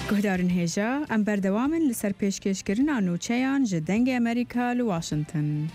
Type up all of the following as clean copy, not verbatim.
گهدارن هێژە ئەم بەردەوامن لەسەر پێشکەشکردنا نوچەیان ji dengê Amerîka li Washington.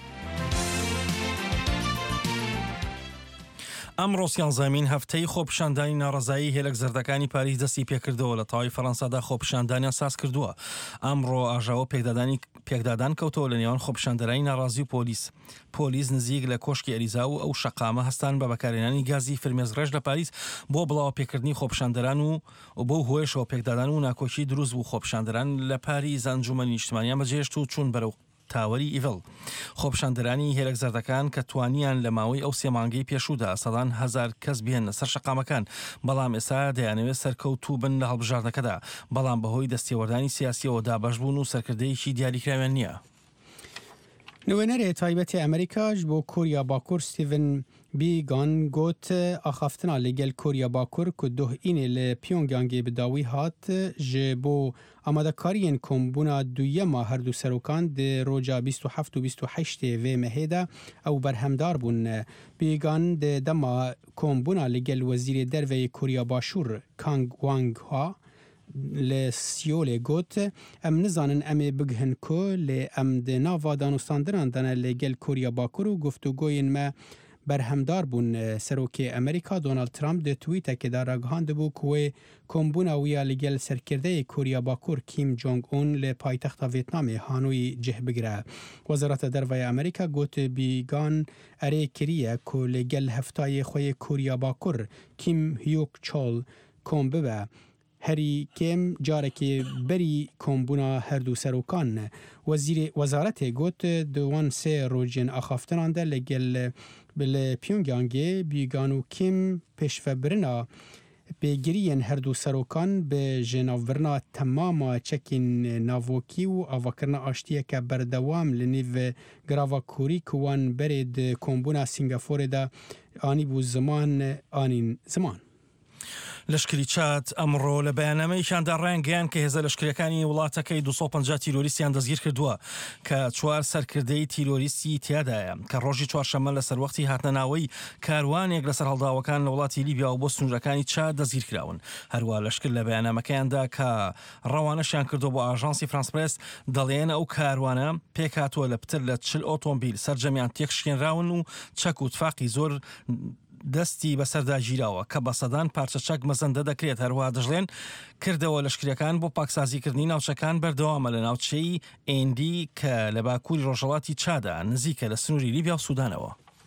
ئەمڕۆ سیانزەمین هەفتەی خۆپیشاندانی ناڕەزایی هێلک زەردەکانی پاریس دەستی پێکردەوە لە تاوای فەڕەنسادا خۆپیشاندانیان ساز کردووە. ئەمڕۆ ئاژاوە پێکدادان کەوتەوە لە نێوان خۆپیشاندەرانی ناڕازی و پۆلیس نزیک لە کۆشکی ئەریزا و ئەو شەقامە هەستان بە بەکارهێنانی گازی فرمێزڕێژ لە پاریس بۆ بڵاو پێکردنی خۆپیشاندەران و بۆ هۆیشەوە پێکدادان و ناکۆکی دروست بوو. خۆپیشاندەران لە پاریس ئەنجومەنی نیشتمانیان بەجێهێشت و چوون بەرەو تاوەری ئیڤڵ. خۆپیشاندەرانی هێلک زەردەکان کە توانیان لە ماوەی ئەو سێمانگەی پێشوودا سەدان هەزار کەس بێنە سەر شەقامەکان، بەڵام ئێستا دەیانەوێت سەرکەوتوو بن لە هەڵبژاردنەکەدا، بەڵام بەهۆی دەستێوەردانی سیاسیەوە دابەش بوون و سەرکردەیەکی دیاریکراویان نییە. نوێنەرێ تایبەتی ئەمریکاش بۆ کوریا باکوور ستیڤن بیگان گوت ئاخافتنا لەگەل کوریا باکوور ku dohînê li Pyongyangê bi dawî hat ji bo amadekariyên kombûna duyema her du serokan di roja 27 û 28 vê mehê de ew berhemdar bûn. Bîgan di dema kombûna ligel wezîrê derveyê Kurya Başûr Kang Wang-ha li Siyolê got em nizanin em ê bigihin ku lê em di nava danûstandiran de ne lêgel Kurya Bakur û guftûgoyên me berhemdar bûn. Serokê Amerîka Donald Trump di twîtekê de ragihandibû ku wê kombûna wî ya li gel serkirdeyê Kurya Bakur Kim Jong-un li paytexta Vêtnamê Hanoî cih bigire. Wezareta Dervaya Amerîka got bîgan erê kiriye ku li gel heftayê xwe yê Kurya Bakur Kim Hyok-chol kom bibe. Herî kêm carekê berî kombûna her du serokan. Wezaretê got di wan sê rojên axaftinan de li gel li Pyongyangê bîgan û Kim pêşvebirina pêgiriyên her du serokan bi ji navbirina temama çekên navokî û avakirina aştiyeke berdewam li nêv girava Kurî ku wan berê di kombûna Sîngaporê de anîbû ziman anîn ziman. لەشکری چاد ئەمڕۆ لە بەیاننامەیەکیاندا ڕایانگەیان کە هێزە لەشکریەکانی وڵاتەکەی 250 تیرۆریستیان دەستگیر کردووە کە 4 سەرکردەی تیرۆریستی تیادایە کە ڕۆژی چوارشەممە لەسەر وەختی هاتنەناوەی کاروانێک لەسەر هەڵداوەکان لە وڵاتی لیبیا و بۆ سنوورەکانی چاد دەستگیر کراون. هەروە لەشکر لە بەیاننامەکەیاندا کە ڕەوانەشیان کردو بۆ ئاژانسی فرانس پرێس دەڵێن ئەو کاروانە پێکاتوە لە پتر لە 40 ئۆتۆمبیل سەرجەمیان تێکشکێنراون و چەک و تفاقی زۆر دەستی بەسەردا ژیراوە کە بە سەدان پارچە چەک مەزەندە دەکرێت. هەروە دەژڵێن کردەوە لەشکریەکان بۆ پاکسازیکردنی ناوچەکان بەردەوامە لە ناوچەی ئێندی کە لە باکووری ڕۆژهەڵاتی چادا نزیکە لە سنووری لیبیا و سوودانەوە.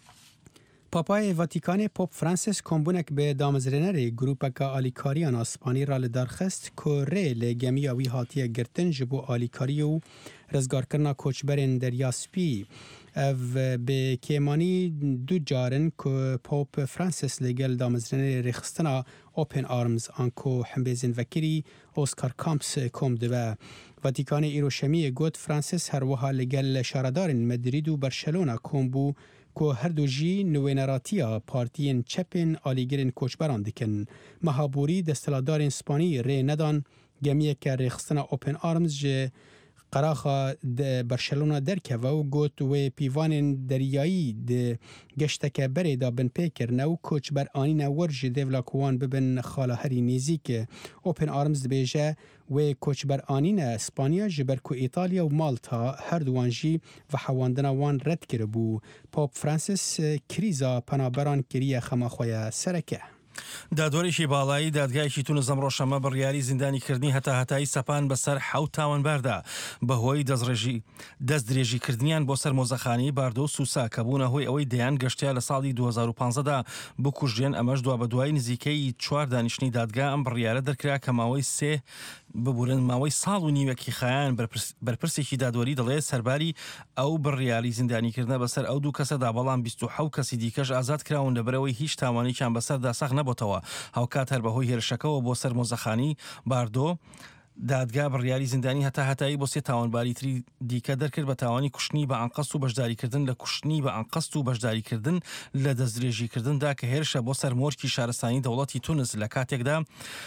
پاپای ڤاتیکانê Pop Francis kombûnek bi damezrênerê grûpeka alîkariyan a Spanî ra li darxist ku rê lê gemiya wî hatiye girtin ji bo alîkariyê û rizgarkirina koçberên derya spî. Ev bi kêmanî du carin ku Pop Francis li gel damezrênerê rêxistina Open Arms an ku hembêzên vekirî Oscar Camps kom dibe. Vatîkanê îroşemiyê got Francis her wiha li gel şaredarên Madrid û Barcelona kom bû ku her du jî nûweneratiya partiyên çepên alîgirên koçberan dikin. Mehaborî desthilatdarên Spanî rê nedan gemiyeke rêxistina Open Arms ji qeraxa de Barcelona derkeve û got wê pîvanên deryayî di geşteke berê da bin pêkirine û koçberanîne wir ji dêvla ku wan bibin xala herî nêzik. Open Arms dibêje wê koçberanîne Spanya ji ber ku İtalya û Malta her duwan jî ve hewandina wan red kiribû. Pop Francis krîza penaberan kiriye xema xwe ye sereke. دادوەرێکی باڵایی دادگایەکی تونس ئەم ڕۆژەمە بڕیاری زیندانیکردنی هەتاهەتایی سەپان بەسەر 7 تاوانباردا بەهۆی دەست درێژیکردنیان بۆ سەر مۆزەخانەی باردۆ و سوسا کە بوونە هۆی ئەوەی دەیان گەشتیا لە ساڵی 2015دا بکوژێن. ئەمەش دوا بە دوای نزیکەی 4 دانیشتنی دادگا ئەم بڕیارە دەرکرا کە ماوەی سێ ببورن ماوەی ساڵ و نیوەکی خایان بەرپرسێکی دادوەری دەڵێت سەرباری ئەو بڕیاری زیندانیکردنە بەسەر ئەو دوو کەسەدا، بەڵام 27 کەسی دیکەش ئازاد کراون لەبەرەوەی هیچ تاوانێکیان بەسەردا سەخ نەبووتەوە. هاوکات هەر بەهۆی هێرشەکەەوە بۆ سەر مۆزەخانی باردۆ دادگا بڕیاری زیندانی هەتاهەتایی بۆ 3 تاوانباری تری دیکە دەرکرد بە تاوانی کوشتنی بە ئەنقەست و بەشداریکردن لە کوشتنی بە ئەنقەست و بەشداریکردن لە دەستدرێژیکردندا کە هێرشە بۆ سەر مۆرکی شارستانی دەوڵەتی تونس لە کاتێکدا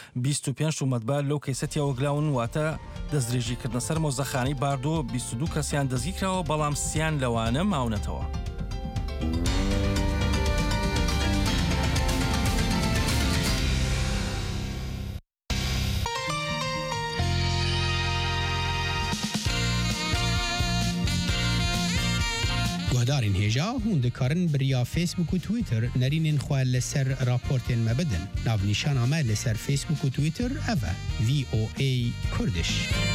25 تومەتبار لەو کەیسەتیەوە گلاون واتە دەستدرێژیکردنە سەر مۆزەخانەی باردۆ 22 کەسیان دەستگیرکراوە بەڵام سیان لەوانە ماونەتەوە. هوادارین هێژا هون دikarin biriya Facebook û Twitter nerînên xwe li ser raportên me bidin. Navnîşana me li ser Facebook û Twitter ev e VOA Kurdiş.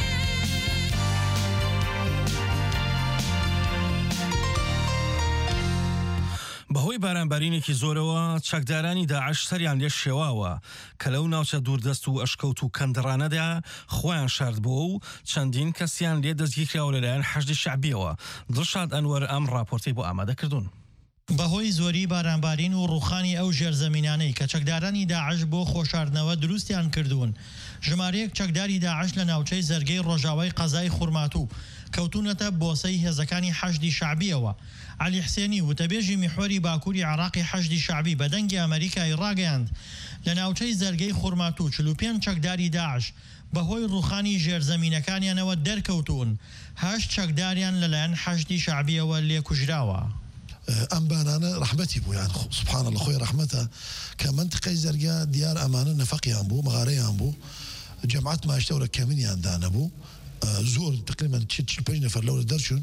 بەهۆی بارانبارینێکی زۆرەوە چەکدارانی داعش سەریان لێ شێواوە کە لەو ناوچە دووردەست و ئەشکەوت و کەندڕانەدا خۆیان شارد بووە و چەندین کەسیان لێ دەستگیرکراوە لەلایەن حەشدی شەعبیەوە. دڵشاد ئەنوەر ئەم راپۆرتەی بۆ ئامادەکردوون. بەهۆی زۆری بارانبارین و ڕووخانی ئەو ژێرزەمینانەی کە چەکدارانی داعش بۆ خۆشاردنەوە دروستیان کردوون، ژمارەیەک چەکداری داعش لە ناوچەی زەرگەی ڕۆژاوای قەزای خورماتوو کەوتونەتە بۆسەی هێزەکانی حەشدی شەعبیەوە. علی حسێنی وتەبێژی میحوەری باکووری عێراقی حەشدی شەعبی بە دەنگی ئەمریکای ڕاگەیاند لە ناوچەی زەرگەی خورماتوو 45 چەکداری داعش بەهۆی ڕووخانی ژێرزەمینەکانیانەوە دەرکەوتون، 8 چەکداریان لەلایەن حەشدی شەعبیەوە لێکوژراوە. ئەم بانانە ڕەحمەتی بوو، یان سوبحان الله خۆی ڕەحمەتە کە منتقەی زەرگا دیار ئەمانە نەفەقیان بوو، مەغارەیان بوو، جەماعەت ماشتەورە کەمنیاندا نەبوو، زۆر تقریبا 45 نەفەر لەورە دەرچوون،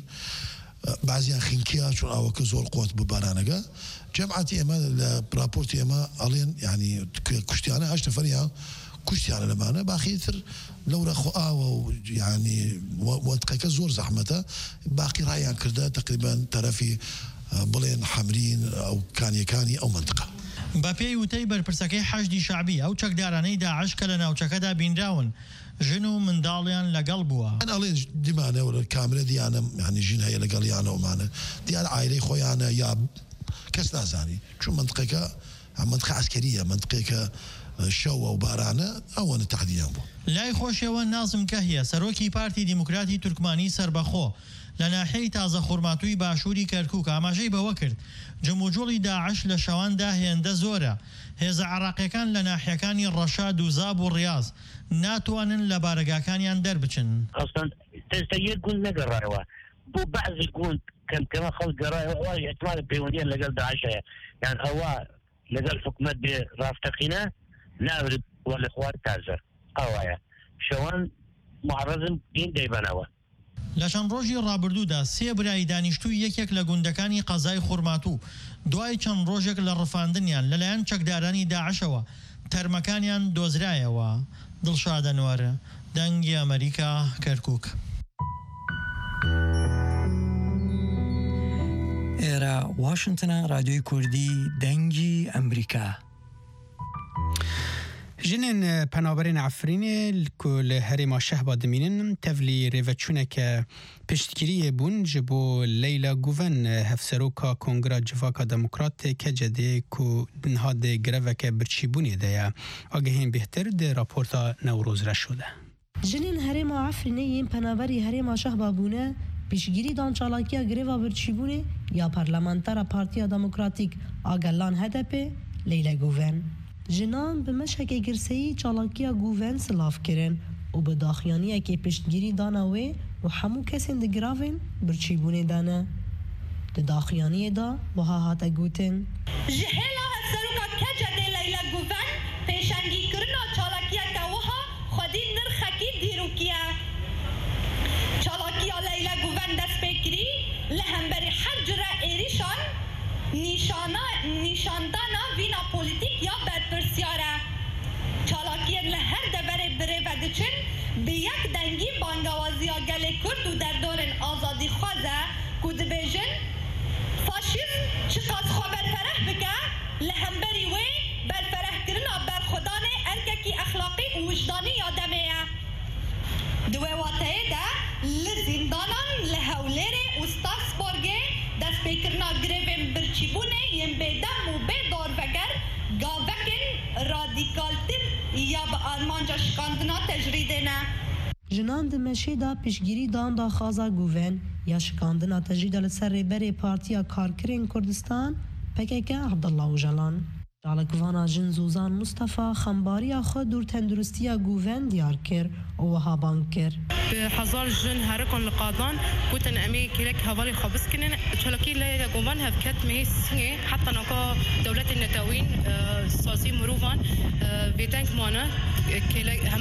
بعضیان خینکیا چون ئەوەکە زۆر قوت بوو بارانەکە. جەماعەتی ئێمە لە راپۆرتی ئێمە ئەڵێن یعنی کوشتیانە 8 نەفەریان کوشتیانە لەمانە، باقیتر لەورە خۆئاوە و یعنی وەتقەکە زۆر زەحمەتە، باقی ڕایان کردە تقریبا تەرەفی بڵێن حەمرین ئەو کانیەکانی ئەو منتقە. بە پێی وتەی بەرپرسەکەی حەشدی شەعبی ئەو چەکدارانەی داعش کە لە ناوچەکەدا بینراون ژن و منداڵیان لەگەڵ بووە. ئەڵێن دیمانەوە کامرە دیانە ینی ژین هەیە لەگەڵ یانەوەمانە دیار ئایلەی خۆیانە یا کەس نازانی، چون منتقەکە منتقە عسکەریە، منتقێکە شەوە و بارانە ئەوەنە تەقدیان بوو. لای خۆشیەوە نازم کەهیە سەرۆکی پارتی دیموکراتی تورکمانی سربەخۆ لە ناحیەی تازە خورماتووی باشووری کەرکووک ئاماژەی بەوە کرد جموجوڵی داعش لە شەواندا هێندە زۆرە، هێزە عێراقیەکان لە ناحیەکانی ڕەشاد و زاب و ڕیاز ناتوانن لە بارگاکانیان دەربچن. ئەستان تێستا یەک گوند نەگەڕایەوە بۆ بەعزی گوند کەمکەمە خەڵک گەڕایەوە ئەحتیمال پەیوەندیان لەگەڵ داعشەیە، یان ئەوە لەگەڵ حکومەت بێ ڕاستەقینە ناورد وە لە خوار تازە ئەوایە شەوان معرەزم دین دەیبەنەوە. لە چەند ڕۆژی ڕابردوودا 3 برای دانیشتووی یەکێک لە گوندەکانی قەزای خورماتوو دوای چەند ڕۆژێک لە ڕفاندنیان لەلایەن چەکدارانی داعشەوە تەرمەکانیان دۆزرایەوە. دڵشاد ئەنوەر، دەنگی ئەمریکا، کەرکووک. ئێرە واشنگتنە، رادیۆی کوردی دەنگی ئەمریکا. جنن پنابرین عفرینه کل هرما شهبا دمینن تفلی ریوچونه که پشتگیری بون جبو لیلا گوون هفسروکا کنگرا جواکا دموکرات که جده که نهاد گروه که برچی بونی ده آگهین بهتر ده راپورتا نوروز را شده. جنن هرما عفرینه این پنابری هرما شهبا بونه پیشگیری دان چالاکیا گروه برچی بونه یا پارلمانتر پارتیا دموکراتیک آگلان هدپه لیلا گوون. جنان به مشهک گرسهی چالاکیا گوون سلاف کرن و به داخیانیه که پشتگیری داناوه و همو کسین ده گراوین برچی بونه دانه. ده داخیانیه دا وها هاتا گوتن جهلا هفسروکا کجا ده لیلا گوون پیشنگی کرنا چالاکیا که وها خودی نرخکی دیروکیه. چالاکیا لیلا گوون دست بکری لهمبری حجر ایریشان نیشاندانا وینا پولیتیک یا بدپرسیاره. چالاکیان لهر دبره بره و دچن به یک دنگی بانگوازی ها گل کرد و در دورن آزادی خوازه کود بیجن فاشیسم چقدر خواه برفره بکه لهمبری وی برفره کرنا برخودان ارککی اخلاقی و وجدانی یادمه. دوی واته ده لزیندانان لحولره و ستاسبورگه دست بکرنا گریوین برچیبونه یم بیدم و بیدار وگر گاوکن رادیکالتر یا با آرمانجا شکاندنا تجریده نه. جنان دمشی دا پیشگیری دان دا خازا گوون یا شکاندنا تجریده لسر بری پارتیا کارکرین کردستان پککه عبدالله و جلان. جالکوانا جن زوزان مصطفى خمباري خود دور تندرستيا جوفن ديار كير وها بانكر بحضار جن هركن القاضان كوتن امي كيلك هوالي خبز كنن تشلكي لا جوفن هفكت مي سنه حتى نكا دولة النتاوين ساسي مروفان بيتانك مانا كيلك همبري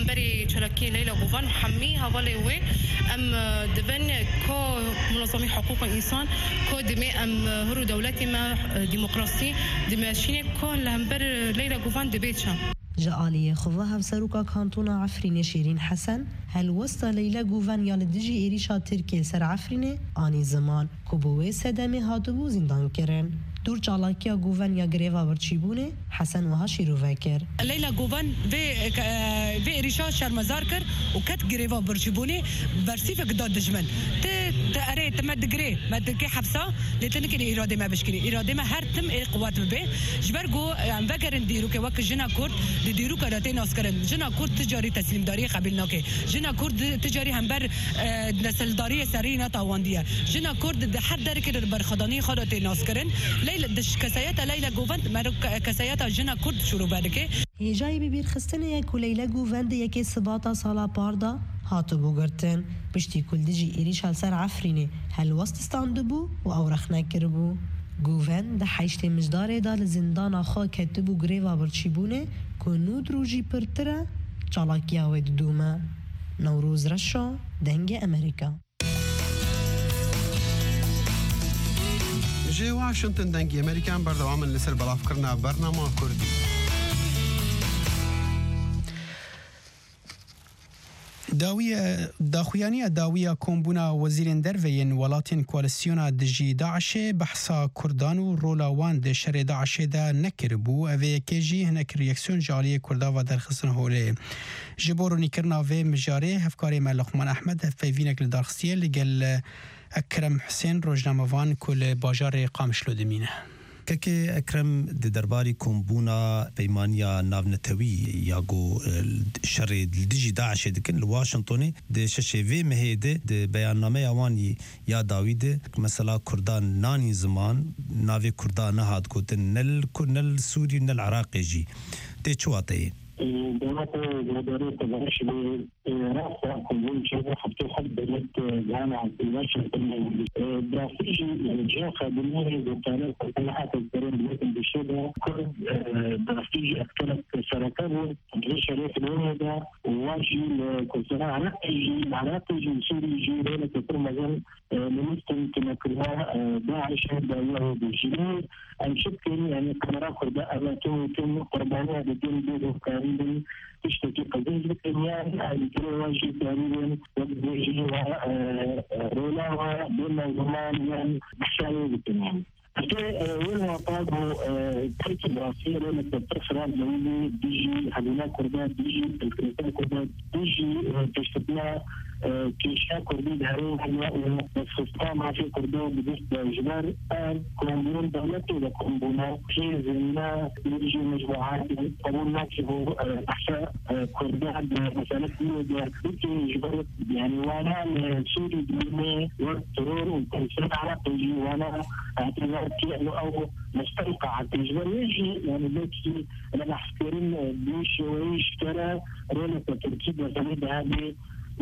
تشلكي ليلى غوفان حمي هذا وي ام دبن كو منظمي حقوق الانسان كو دمي ام هرو دولتي ما ديمقراطي دماشيني كون لهمبر ليلى غوفان دبيتشا جالية خواها بسروكا كانتونا عفرين شيرين حسن هل وسط ليلى غوفان يالدجي إريشا تركي سر عفرين آني زمان كوبوي سدامي هاتبو زندان كرن دور چالاکیا گوون یا گریوا ورچیبونه حسن وها شیرو وکر لیلا گوون به ریشا شرمزار کر و کت گریوا ورچیبونه ورسیف قداد دجمن تأري تمد گری مد کی حبسا لتنك الاراده ما بشكري اراده ما هر تم قوات به جبرگو ام فکرن دیرو که وک جنا کورد دیرو کراتین اسکرن جنا کورد تجاری تسلیم داری قبلنا که جنا کورد تجاری همبر نسل داری سرینا تاواندیه جنا کورد هر در که برخدانی خداتین اسکرن ليلى دش كسايات ليلى غوفند مارو كسايات جنا كرد شروع بعدك هي جاي ببير خستنه يك ليلى غوفند يك سباتا سالا باردا هاتو بوغرتن بشتي كل دجي إريش هالسر عفريني هل وسط استاندبو وأورخنا كربو غوفند ده حيشتي مجداري دا لزندان آخا كتبو غريفا برچيبونه كنود روجي پرتره چالاكيا ويد دوما نوروز رشا دنگ أمريكا جي واشنطن دنگی امریکان بردوام لسر بلاف کرنا برنامه کردی داویه کمبونا وزیرین دروین ولاتین کوالسیونا دجی داعش بحثا کردان و رولاوان ده شر داعش ده نکربو اوه کجی هنک ریاکسیون جالی کردا و درخصن هوله جبورو نیکرنا و مجاره هفکاری ملخمان احمد هفیوینک لدارخصیه لگل اکرم حسین روزنامه‌وان کل باجار قامشلو دمینه که اکرم د درباری کومبونا پیمانیا ناونتوی یاگو شر دجی داعش دکن واشنطن د ششوی مهده د بیاننامه اوانی یا داوید مثلا کردان نانی زمان ناوی کردان هات کوتن نل سوری نل عراقی جی ته چواته دولت مدارس تبرش برأس كل شيء حتى حد بلد جامعة واشنطن براسيجي جاء خادمين وكانوا كلها تذكرون بلد بشدة كل براسيجي أكثر سرطان الشريف الوضع وواجي كل عراقي سوري جي ليلة كل مجال لمستن تنكرها داعش داويه بالجنوب أن شكل يعني قرار خرداء أباتو تم قربانية بدين بيدو كاريبا تشتكي قضية الكنيان الكرواشي تقريبا وبيجي رولا بين زمان يعني بحشاية بالكنيان وين طابوا تركي براسية لما تتصل الجوية بيجي حدونا كردات بيجي الكريتان كردات بيجي تشتكنا كيشا كردي دهرين هلا وخصوصا ما في كردو بدست جبار كولومبيون دولتي وكولومبونا في زمنا بيجي مجموعات قبولنا كيفو أحساء كردات مثلا بيجي جبار يعني وانا سوري دولمي والترور والكنسان عراقي وانا اعتبارتي انه او مستنقع التجربه يجي يعني بيجي انا احكرين بيش ويش ترى رولا تركيب وسند هذه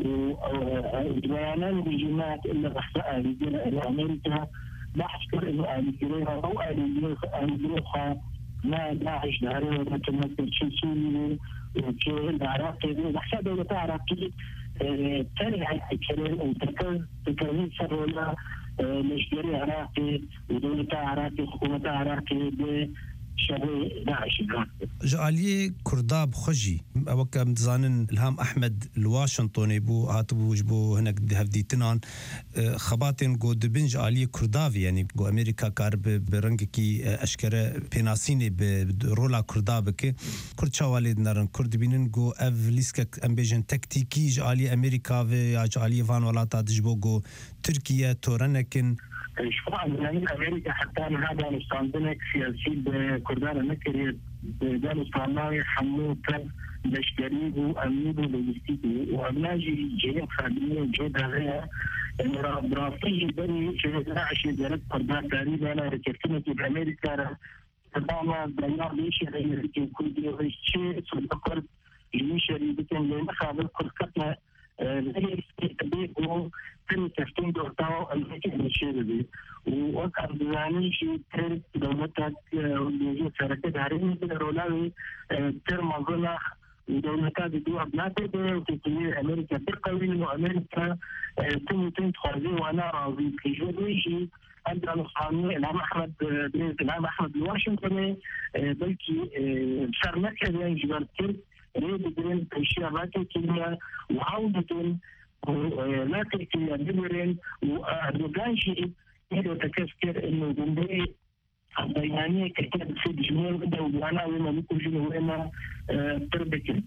وبيانات بجماعه الا بحثها رجال امريكا بحثر انه امريكا او امريكا ما داعش دهرين متمثل شيء سوري وكيل العراقي بحثها دوله عراقيه ترجع الكلام وتكرر سرولا مشتري عراقي ودولة عراقي حكومة عراقي بشبه داعش جعلي كرداب خجي اوكا متزانن الهام احمد الواشنطني بو هاتبو جبو هناك هفدي تنان خباتن جو دبن جعلي كردافي يعني جو امريكا كارب برنگكي اشكره بيناسيني برولا كردابك كرد شوالد نرن كرد بينن جو افليسك امبيجن تكتيكي جعلي امريكا و جعلي فان ولاتا دجبو جو تركيا تورنكن شفاء من امريكا حتى هذا مستندنك سياسي بكردان النكري بدال صناعي حموكا بشتريه وامنيه لوجستيكي وابناجي جيب خادمين جيب هذا براسيه بني شهد عشي درجة كردان تقريبا انا ركبتني بامريكا طبعا بيان ليش غير كل دي شيء صدقت ليش بكن لما خابر كركتنا غير بيقو تم تفتين دورتاو المكي المشيري وكان بياني شيء تر دولتك ويجي شركة هارين رولاوي تر مظلة ودولتات الدول ناقدة وتطوير أمريكا بقوي وأمريكا تم تخرجي وأنا راضي في جوريجي عند القانون العام أحمد بريز العام أحمد الواشنطني بلكي بشار مركز يعني جبال كرد ريد برين أشياء راكي كلمة وعودة لا تركيا بمرين وأردوغانشي إذا تكسكر إنه جنبي البيانية كتاب في الجمهور بدأ وأنا وما بيكون جمهورنا تربكن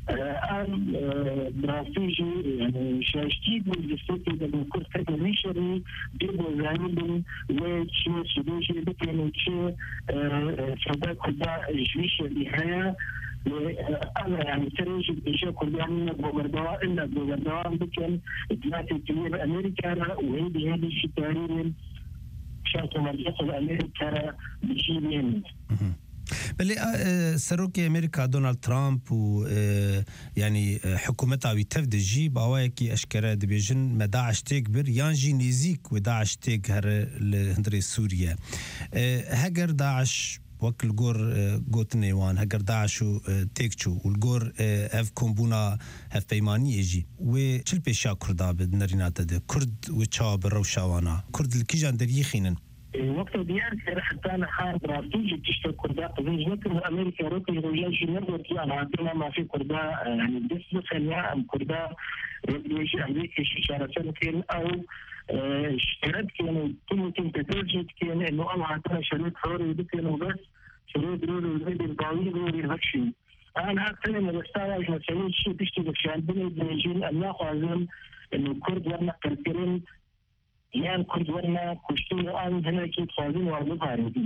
براسيجي يعني شاشتيد والجسوكي ده بنكون كتاب نشري جيبوا زانبن وشي سبوشي بكين وشي صداق كدا جويش الإحياء أنا يعني تريج بشيء كل يعني بوغردوان إلا بوغردوان بكين دلوقتي كبير أمريكا وهذه الشيء تقريبا شرط مرجع أمريكا بشيء بلي سروكي أمريكا دونالد ترامب و يعني حكومتها بتفد الجيب أواكي أشكرا دبيجن ما داعش تكبر يانجي نيزيك وداعش تكهر لهندري سوريا هجر داعش وكل جور جوتني وان هجر داعشو تيكشو والجور هف كومبونا هف بيماني يجي وشل بيشا كردا بدنرينات ده كرد وشاب الروشاوانا كرد الكيجان دريخينن وقت ديار حتى أنا حارب راسيجي تشتغل كرداء قبل ذكر أمريكا روكي رجاجي نبغى يعني عندنا ما في كرداء يعني بس خليها أم كرداء رجاجي أمريكا شارة كين أو اشتريت كين كلمة تترجم كين إنه أنا عندنا شريط حوري بكين بس شريط رولو زي الباوي غير هكشي أنا أكثر من الرسالة مسؤولين شيء تشتغل في عندنا بنجين الله عزم إنه كرد ورنا كركرين يعني كرد ورنا كشتوا أن هنا كي تفاضين وارضاردين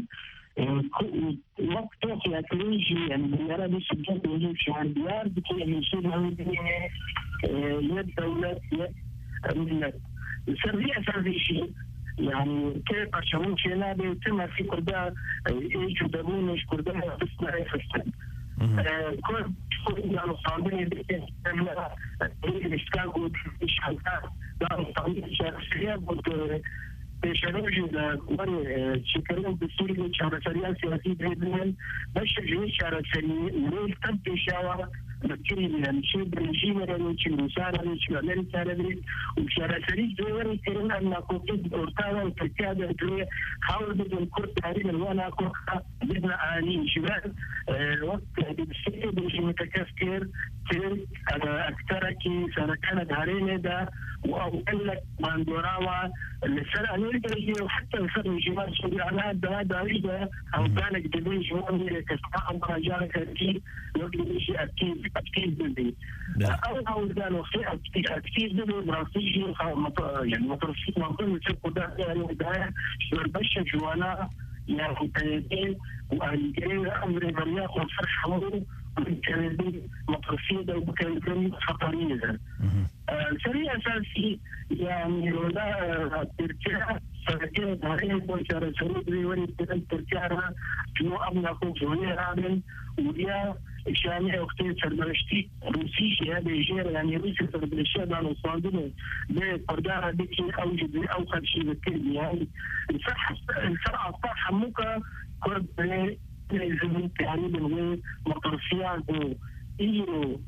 وقت في أكليجي يعني بالنسبة لي سجلت وجود شهر ديار بكي يصير هذه يد دولة يد سريع هذا الشيء يعني كيف عشان شيء بيتم في كرداء يجوا دبونش كرداء بس ما يفستن كل يعني صعبين بكي لما يشتغلوا يشتغلوا ده صعبين شخصية بود بشروجي ده وري شكرهم بسوريا شهر سريع سياسي بيدمن بس جوي شهر سريع وليل تبدي شاور بكري يعني شيء بريجيم يعني شيء مسارة شيء أمريكا يعني وشهر سريع دوري كرنا أن كوكيد أورتاوا وتركيا ده حاول بدون كرة تقريبا وأنا كرة بدنا آلي شباب وقت بالسير بيجي متكسر كير أكثر كي سنة كانت هارينة ده وأقول لك ماندوراوا السنة أمريكا يجي وحتى الفرق الجمال السعودية على هذا بعيدة أو كانك دبي جواني كسماء مراجعة كثير يجي شيء أكيد بدي أو قالوا في أكيد بدي براسيجي يعني مترسيط مقبول يسبقوا ده يعني ده شربشة جوانا يعني تيدين وأنجري أمر مرياخ والفرح حوله وكان مترسيطة وكان خطرية سريع أساسي يعني ولا تركيا سركين دارين بوشارة سرودري وري تركيا جنو أبنى خوف زوني رابن وديا إشاني أختي سرمرشتي روسيشي هذا يجير يعني روسي سربلشي دان وصاندني بقردارة بكي أوجد أوخر شيء بكي يعني الفرع الصح موكا كرد زمن تقريبا هو مطرفيان إيرو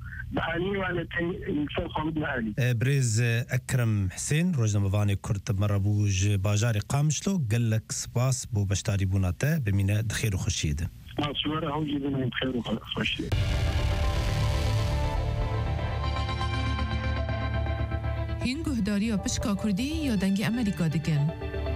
بريز أكرم حسين روزنا مفاني كرت مربوج باجاري قامشلو قال لك سباس بو بشتاري بوناتا بمينا دخير وخشيد صورة هو جدا دخير وخشيد هنگو هداری و پشکا کردی یا دنگ امریکا دکن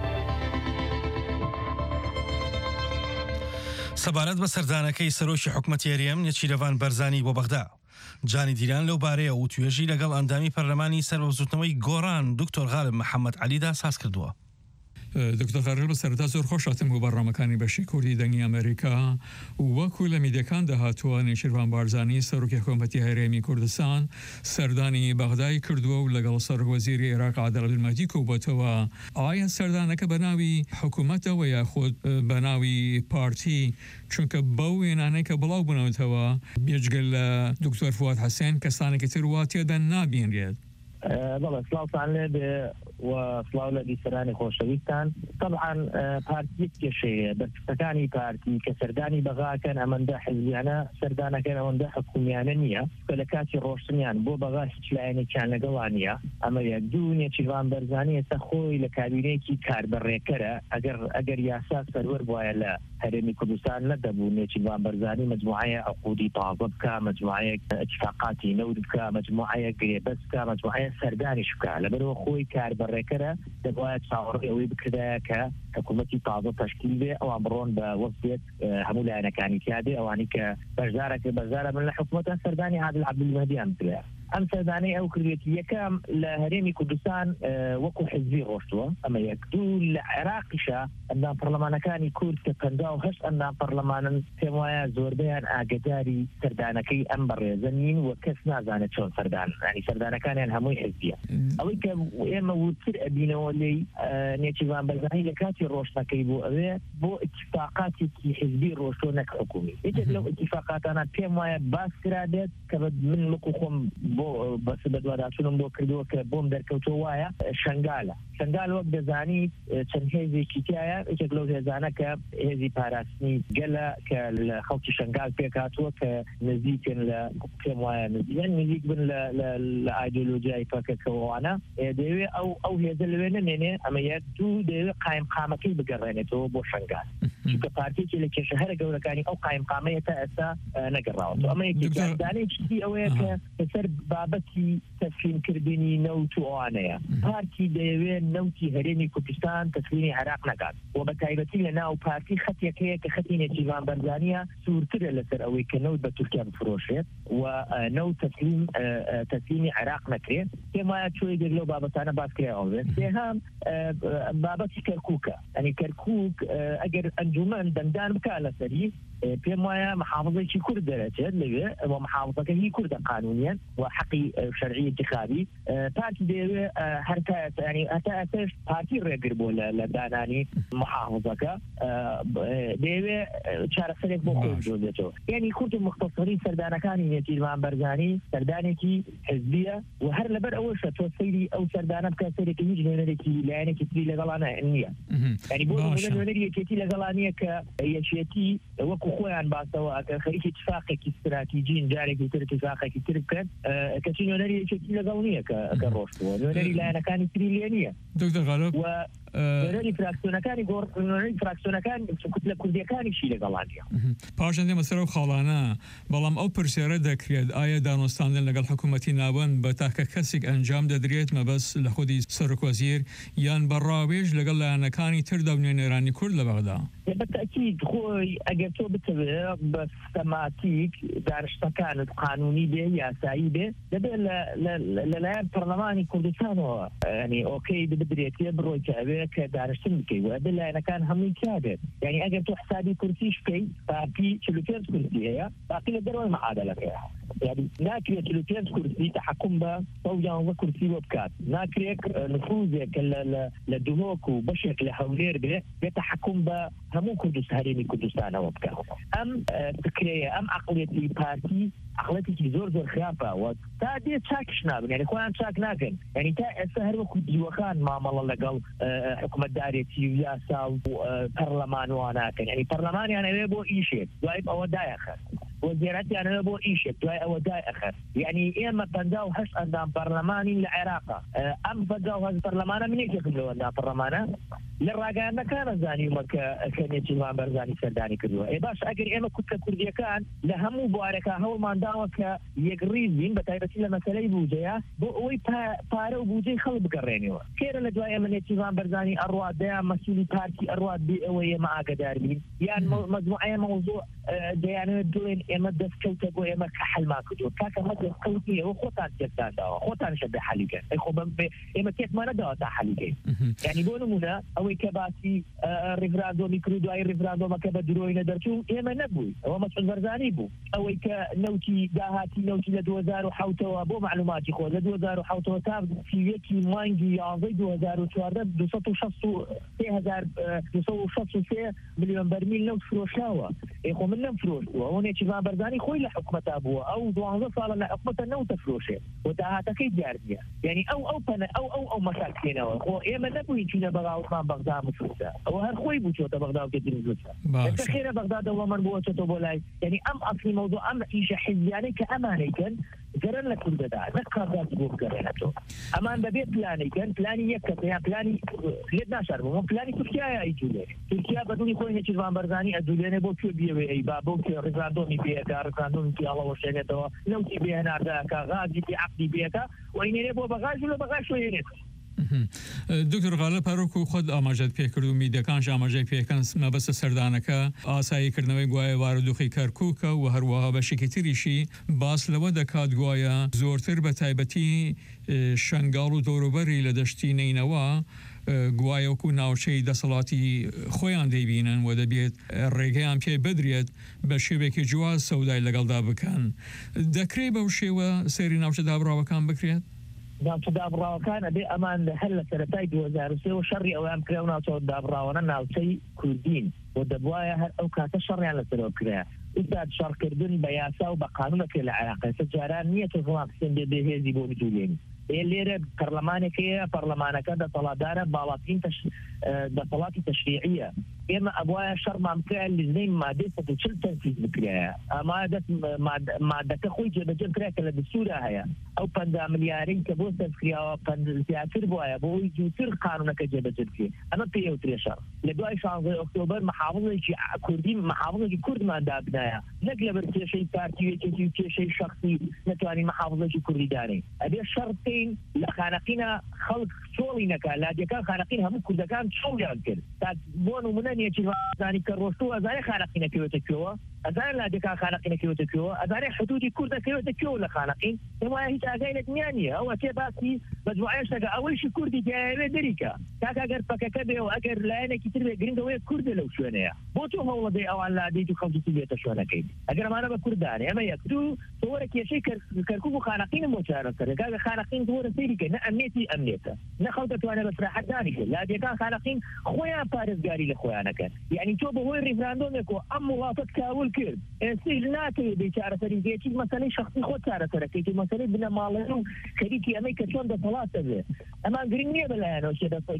سەبارەت بە سەردانەکەی سەرۆکی حکومەتی هەرێم نێچیرەوان بەرزانی بۆ بەغدا جانی دیران لەو بارەیە و توێژی لەگەڵ ئەندامی پەرلەمانی سەربەزوتنەوەی گۆڕان دکتۆر غالب محەممەد عەلیدا ساز کردووە. دکتۆر غالب سەرەتا زۆر خۆشاتم بۆ بەڕامەکانی بەشی کوردی دەنگی ئەمریکا وەکو لە میدیەکان داهاتووە نێچیروان بارزانی سەرۆکی حکومەتی هەرێمی کوردستان سەردانی بەغدای کردووە و لەگەڵ سەرۆکوەزیری عێراق عادل عەبدولمەجید کۆبووەتەوە. ئایا سەردانەکە بەناوی حکومەتەوە یاخود بەناوی پارتی چونکە بەو وێنانەی کە بڵاو بوونەوەتەوە بێجگەل لە دکتۆر فواد حەسێن کەسانێکی تر وا تێدا نابینرێت. بەڵێ سڵاوتان لێ وسڵاو لە دیسەرانی خۆشەویستان طبعا پارتی کێشەیە دەستەکانی پارتی کە سەردانی بەغاکەن ئەمەندە حزبیانە سەردانەکەن ئەوەندە حکومیانە نییە کە لە کاتی ڕۆشتنیان بۆ بەغا هیچ لایەنێکیان لەگەڵان نییە ئەمە یەک دوو نێچیروان بەرزانی ئێستا خۆی لە کابینەیەکی کاربڕێکەرە ئەگەر یاسا سەروەر بواە لە هەرێمی کوردستان نەدەبوو نێچیروان بەرزانی مجموعەیە عقودی تازە بکە مجموعەیە اتفاقاتی نەود بکە مجموعەیە گرێبەست بکە مجموعەیە سەردانیش بکە لەبەرەوە خۆی کاربڕێکەرە دەبایە چاوەڕێ ئەوەی بکردایە کە حکوومەتی تازە تەشکیل بێ ئەوان بڕۆن بە وەستێت هەموو لایەنەکانی تیادێ ئەوانی کە بەشدارە من لە حکوومەتە سەردانی عادل عەبدولمەهدیان بکرێ ئەم سەردانەی ئەو کردێتی یەکەم لە هەرێمی کوردستان وەکو حزبی ڕۆشتووە ئەمە یەک دوو لە عێراقیشە ئەندام پەرلەمانەکانی کورد کە 58 ئەندام پەرلەمانن پێم وایە زۆربەیان ئاگداری سەردانەکەی ئەم بەڕێزە نین و کەس نازانێت چۆن سەردان ینی سەردانەکانیان هەمووی حزبیە ئەوەی کە ئێمە وتر ئەبینەوە لێی نێچیروان بەرزانی لە کاتی ڕۆشتەکەی بۆ ئەوێ بۆ اتفاقاتێکی حزبی ڕۆشتۆ نەک حکومی یەکێک لەو اتفاقاتانە پێم وایە باس کرابێت کە من وەکو خۆم بۆ بەس بەدواداچوونم بۆ کردووە کە بۆم دەرکەوتۆ وایە شنگال وەک دەزانی چەند هێزێکی تایە یەکێک لەو هێزانە کە هێزی پاراستنی گەلە کە لە خەڵکی شنگال پێکاتوە کە نزیکن لە پێم وایە نزیک بن لە ئایدۆلۆژیای پاکەکەوانە دەوێت ئەو هێزە لەوێ نمێنێ ئەمە یەک دوو دەوێت قایمقامەکەی بگەڕێنێتەوە بۆ شنگال چونکە پارتیێکی لە کێشە هەرە گەورەکانی ئەو قایمقامەیە تا ئێستا نەگەڕاوەوە ئەمە یەکێکدانێکی ئەوەیە کە لەسەر بابەتی تەسلیمکردنی نەوت و ئەوانەیە پارتی دەیەوێت نەوتی هەرێمی کوردستان تەسلیمی عێراق نەکات و بە تایبەتی لە ناو پارتی خەتێکەیە کە خەتی نێچیروان بەرزانیە سوورترە لەسەر ئەوەی کە نەوت بە تورکیا بفرۆشێت و نەوت تەسلیمی عێراق نەکرێت پێم وایە چۆی گەر لەو بابەتانە باسکرایەوە سێهام بابەتی کەرکووکە ئەنی کەرکووک ئەگەر ئەنجومەن دەنگدان بکات لەسەری پێم وایە محافظێکی کورد دەرەچێت لەوێ ئەوە محافظەکە هی کوردە قانونیان و حقی شرعی انتخابی پارتی دەیەوێت هەتا ئەسش پارتی ڕێگر بۆ لە دانانی محافظەکە دەیەوێت چارەسەرێک بۆ خۆی بدۆزێتەوە یعنی کورد مختصری سەردانەکانی نێچیروان بەرزانی سەردانێکی حزبیە و هەر لەبەر ئەوەشە تۆ سەیری ئەو سەردانە بکە سەرێکی هیچ نوێنەرێکی لایەنێکی تری لەگەڵانە نییە ینی بۆ نوێنەری یەکێتی لەگەڵانیە کە یەکێتی وەکو خۆیان باسەوە ئەگەر خەریکی اتفاقێکی استراتیژین جارێکی تر اتفاقێکی تر بکەن کەچی نوێنەری یەکێتی لەگەڵ نییە کە ڕۆشتووە نوێنەری لایەنەکانی تری لێ نییە دکتۆر غالب نوێنەری فراکسیۆنەکانی نوێنەری فراکسیۆنەکانی لە کوردیەکانیشی لەگەڵانیە پاشان دێمە سەر ئەو خاڵانە بەڵام ئەو پرسیارە دەکرێت ئایا دانوستاندن لەگەڵ حکوومەتی ناوەن بە تاکە کەسێک ئەنجام دەدرێت مەبەست لە خودی سەرۆکوەزیر یان بەڕاوێژ لەگەڵ لایەنەکانی تردا و نوێنەرانی کورد لە بەغدا بەتەکید خۆی ئەگەر تۆ بتەوێت بە سیستەماتیک دانیشتەکانت قانونی بێ یاسایی بێ دەبێت لەلایەن پەرلەمانی کوردستانەوە ینی ئۆکەی بدرێتێ بڕۆی کەوێ کە دانیشتن بکەی و ئەبێ لایەنەکان هەمووی کابێت یعنی ئەگەر تۆ حسابی کورسیش بکەی پارتی 45 کورسی هەیە باقی لە دەرەوەی معادلەکەیە يعني ناكريت لوتينز كرسي تحكم با صوجا وكرسي وبكات ناكريك نفوذك لدهوك وبشك لحولير به يتحكم با همو كردستان وبكات ام فكرية ام عقليتي بارتي عقليتي زور خرافة وتا دي تشاكش نابن يعني خوان تشاك ناكن يعني تا اسهر وكو ديوخان ما مالا لقل حكومة داريتي وياسا وبرلمان واناكن يعني برلمان يعني يبو ايشي وايب او دايخر وزيرتي أنا أبو إيشة أو دائخر يعني إما بنداو هش أندام برلماني العراق أم بنداو هش برلمانا من يجي كله أندام برلمانا للرجال كان زاني وما كان يجمع برزاني سرداني كله إيه باش أجر إما كنت كردية كان لهمو بواركا هو ما داوك يجريزين بتعرفين لما سلي بوجيا بوي بارو بوجي خلب كرينيو كير لدواء من يجمع برزاني أرواد ده مسؤولي بارتي أرواد بي مع قدارين يعني مجموعة موضوع يعني دولين إما دسكوت أقول إما كحل ما كده كاكا ما دسكوتني هو خوتان جدان ده خوتان شبه حليقة إما كيف ما نداه تحليقة يعني بونمونا أو كباسي ريفراندوم ميكرودو أي ريفراندوم ما كبدروي ندرتو إما نبوي هو مسؤول برزاني بو أو كنوتي داهاتي نوتي لدوزار وحوته أبو معلوماتي خو لدوزار وحوته تاب في يكي مانجي عضي 2014 263 مليون برميل نوت فروشاوة إخو من نفروش وهون شيفان برزاني خوي لحكمة أبوه أو 12 صار لحكمة نو تفروشه وتهاتكي جارية يعني أو مساكين أو إما نبوي كنا بغاو خان بغداد مفروسة أو هالخوي بوشوت بغداد كتير مفروسة تخيل بغداد والله من بوشوت بولاي يعني أم أصلي موضوع أم إيش حزياني كأماني كان قرن لك كل ده نقرأ ذات بوك قرنته أمان ببيت بلاني كان بلاني يكتب يعني بلاني لدنا شربه بلاني تركيا يجولي تركيا بدون يكون شيفان برزاني أجولي بوكيو بيه أي بوكيو رفاندومي بيه كارفاندومي في الله وشينته نوتي بيه ناردا كغادي في عقدي بيه وإني نبوا بغاش ولا بغاش وينه دکتۆر غالب هەروەکو خۆت ئاماژەت پێکرد و میدەکانش ئاماژەی پێکەن مەبەستە سەردانەکە ئاساییکردنەوەی گوایە وارودوخی کەرکووکە و هەروەها بەشێکی تریشی باس لەوە دەکات گوایە زۆرتر بە تایبەتی شنگال و دەوروبەری لە دەشتی نینەوە گوایەوەکو ناوچەی دەسەڵاتی خۆیان دەیبینن و دەبێت ڕێگەیان پێ بدرێت بە شێوێکی جواز سەودای لەگەڵدا بکەن دەکرێت بەو شێوە سەیری ناوچە دابڕاوەکان بکرێت ناوچە دابڕاوەکان ئەبێ ئەمان هەر لە سەرەتای 2023 و شەڕی ئەویان کرا و ناوچە دابڕاوانە ناوچەی کوردین و دەبوایە هەر ئەو کاتە شەڕیان لەسەرەوە کرا ئستا شەڕکردن بە یاسا و بە قانونەکە لە عێراق جاران نییە تۆ هەڵا قسەن بێ بێهێزی بۆ بجوولێنی لێرە پەرلەمانێکەیە پەرلەمانەکە دەسەڵاتدارە باڵاترین دەسەڵاتی تەشریعیە ئێمە ئەوایە شەڕمان بکرا لزنەی مادەی 140 تەنفیز بکرایە ئەما دەست مادەکە خۆی جێبەجێ کرا کە لە دستورە هەیە ئەو 50 ملیارەی کە بۆ سەرکراوە زیاتر بووایە بۆ ئەوی جووتر قانونەکە جێبەجێ بکرێ ئەمە پێوترێ شەڕ لە دوای 16 ئۆکتۆبەر محافظێکی کوردی محافظێکی کوردمان دابنایە نەک لەبەر کێشەی پارتیوێکی کێشەی شەخصی نەتوانین محافظێکی کوردی دانین ئەبێ شەڕ بکەین لە خانەقینە خەڵک چۆڵی نەکا لادیەکان خانەقین هەموو کوردەکان چۆڵیان کرد تا بۆ نمونە نیەکی زانی کە ڕۆستوو ئەزانێ خانەقینەکەوێتە کوێوە ئەزانێ لادیەکان خانەقینەکەوێتە کوێوە ئەزانێ حدودی کوردەکەوێتە کوێوە لە خانەقین وایە هیچ ئاگای لە دنیا نییە ئەوە تێ باسی بە دوایەشەکە ئەوەیشی کوردی دەیەوێت دەریکە تاکە ئەگەر پەکەکە بێ و ئەگەر لایەنێکی تر بێ گرنگەوەی کوردە لەو شوێنەیە بۆ تۆ هەوڵە دەی ئەوان لادەیت و خەڵکی بێتە شوێنەکەی ئەگەر ئەمانە بە کوردانێ ئەمە یەک دوو تۆ وەرە کێشەی کەرکووک و خانەقینە بۆ چارەسەر کاگە خانەقین وەرە سەیریکە نە ئەمنێتی ئەمنێتە نە خەڵک دەتوانێت بە سراحەتدانی کرد لادیەکان خانەقین خۆیان پارێزگاری لە خۆیانەکەن یعنی تۆ بەهۆی ڕیفراندۆمێک و ئەم وڵاتت کاول کرد ئێستیل ناتەوێت بێ چارەسەریزیەکی مەسەلەی شەخصی خۆت چارەسەرەکەیت و مەسەلەی بنەماڵەی و خەریکی ئەمەی کە چۆن دەسەڵاتە بێ ئەمان گرنگ نییە بەلایەنەوە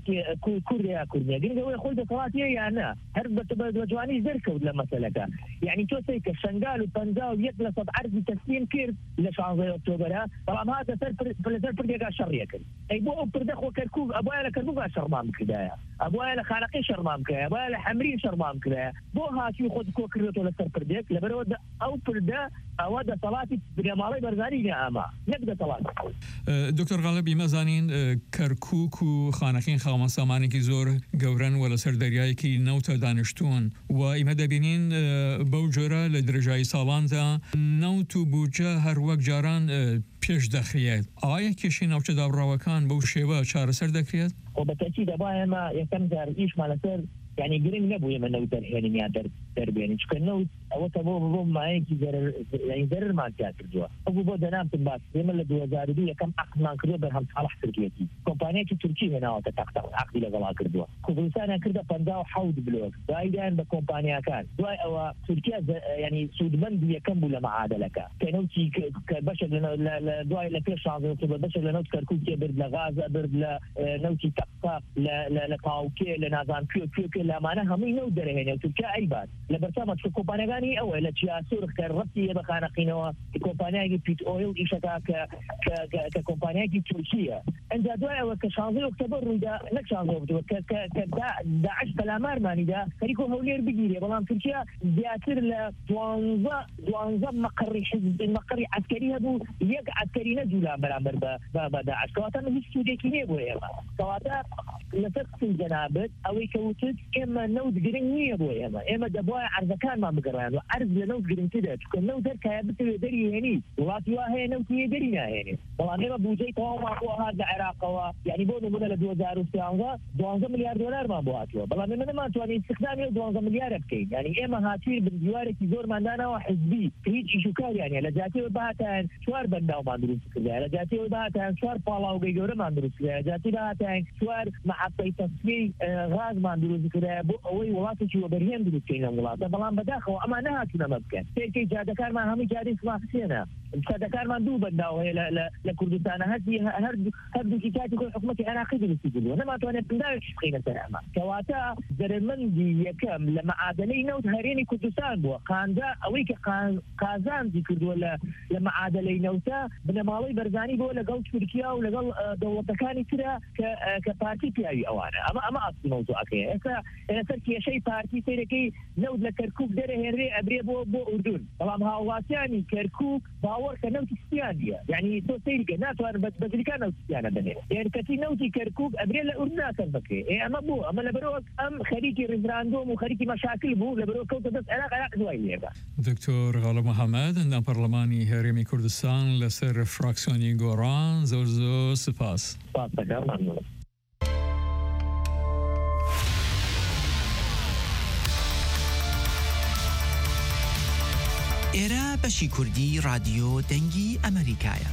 کورد یا کوردیە گرنگەوەی خۆی دەسەڵاتیە یان نە هەر بە جوانی دەرکەوت لە مەسەلەکە یعنی تۆ سەی کە شنگال و 51 لە سەد عەرزی تەسلیم کرد لە 16 ئۆکتۆبەرە بەڵام هاتە لەسەر پردێکا شەڕیە کرد ئەی بۆ ئەو پردە خۆ کەرکووک ئەبوایە لە کەرکووکا شەڕمان بکردایە ئەبوایە لە خانەقی شەڕمان بکرایە ئەبوایە لە حەمرین شەڕمان بکرایە بۆ هاتووی خۆت کۆ کردێتەوە لەسەر پردێک لەبەرەوە ئەو پردە ئەوە دەسەڵاتی بنەماڵەی بەرزانی ئاما نەک دەسەڵات دکتۆر غالب ئیمەزانین کەرکووک و خانەقین خاوەن سامانێکی زۆر گەورن و لەسەر دەریایەکی نەوتە دانیشتوون و ئیمە دەبینین بەو جۆرە لە درێژایی ساڵاندا نەوت و بوجە هەر وەک جاران پێش دەخرێت ئایا کێشەی ناوچە دابڕاوەکان بەو شێوە چارەسەر دەکرێت بەتەکی دەبا ئێمە یەکەم جار ئیشمان لەسەر يعني گرنگ نبوو ئێمە نەوت دەرهێنین یا دەربێنین چکە نەوت ئەوەتە بۆ مایەکی زەرمان کردووە ئەو بۆ دەنامتن باس ئێمە لە 2002 یەکەم عقدمان کردووە بەرهەم ساڵح تورکیەتی کۆمپانیایەکی تورکی هێناوەتە عقدی لەگەڵا کردووە کوردستانیان کردە 57 بلۆک دوایدایان بە کۆمپانیاکان دوای ئەوە تورکیا ینی سوودمەندی یەکەم بوو لە معادلەکە کە نەوتی بەشێک لە دوای لە پێش 16 بەشێک لە نەوت کەرکووکێ برد لە غازە برد لە نەوتی تەقسا لە تاوکێ لە نازان کوێ لەمانە هەمووی نەوت دەرهێنێ و تورکیا ئەیبات لە بەرچاومە کۆمپانیەکانی ئەوە لە چیاسوور کە ڕەتی بە خانەقینەوە کۆمپانیایەکی پیت ئۆیل ئیشەکە کە کۆمپانیایەکی تورکیە ئەنجا دوای ئەوە کە 16 ئۆکتۆبەر ڕوویدا نەک 16 ئۆکتۆبەر کە داعش پەلامارمانیدا خەریکۆ هەولێر بگیرێ بەڵام تورکیا زیاتر لە 12 مەقڕی عەسکەری هەبوو یەک عەسکەری نەجوولان بەرامبەر بە داعش کەواتە هیچ سوودێکی نییە بۆ ئێمە کەواتە لەسەر قسەی جەنابەت ئەوەی کەوتت ئێمە نەوت گرنگ نییە بۆ ئێمە دەبوایە عەرزەکانمان بگەڕێن و عەرز لە نەوت گرنگترە چکە نەوت دەرکایە بتەوێت دەری هێنی وڵاتی وا هەیە نەوتی دەری ناهێنێ بەڵام ئێمە بودجەی تەواومان بۆ هات لە عێراقەوە یعنی بۆ نمونە لە 2013 12 ملیار دۆلارمان بۆ هاتووە بەڵام ئێمە نەمانتوانین استخدامی 12 ملیارە بکەین یعنی ئێمە هاتووی بردیوارێکی زۆرماندانەوە حزبی هیچ ئیشوکاریانە لە جاتیەوە بەهاتایان 4 بەنداومان دروست کردایە لە جاتیەوە بەهاتایان 4 پاڵاوگەی گەورەمان دروست کردایە لە جاتی بەهاتایان 4 محەبەی تەسویەی غازمان دروست کردایە بۆ ئەوەی وڵاتێکی وەبەرهێن دروستکەین لە وڵاتە بەڵام بەداخەوە ئەمان ئەوانە هاتوونە مە بکەن پێکەی جادەکارمان هەمووی جادەی سڵاحسێنە سەدەکارمان دوو بەنداوە هەیە لە کوردستانە هەردووکی کاتی خۆی حکوومەتی عێراقی دروستی کردووە نەماتوانێت پنداوێکی بخینە سەر ئەمە کەواتە زەرمەندی یەکەم لە مەعادلەی نەوت هەرێمی کوردستان بووە قاندا ئەوەی کە قازانجی کردووە لە مەعادلەی نەوتە بنەماڵەی بەرزانی بۆ لەگەڵ تورکیا و لەگەڵ دەوڵەتەکانی ترە کە پارتی پیاوی ئەوانە ئەمە ئاستی مەوزوعەکەیە ئێستا لەسەر کێشەی پارتی سیرەکەی نەوت لە کەرکووک دەرەهێنرێ ئەبرێ بۆ ئوردون بەڵام هاوڵاتیانی کەرکووک باوەڕ کە نەوتی سپیان دیە یعنی تۆ سەیرکە ناتوانن بەدریکان نەوت سپیانە بنێ یعنی کەسی نەوتی کەرکووک ئەبرێ لە ئوردون ناکەن بکرێ ئەمە بوو ئەمە لەبەرەوە ئەم خەریکی ڕیفراندۆم و خەریکی مەشاکل بوو لەبەرەوە کەوتە دەست عێراق دوای لێبە دکتۆر غاڵب محەممەد ئەندام پەرلەمانی هەرێمی کوردستان لەسەر فراکسیۆنی گۆڕان زۆر سپاس ئێرە بەشی کوردی رادیۆ دەنگی ئەمریکایە.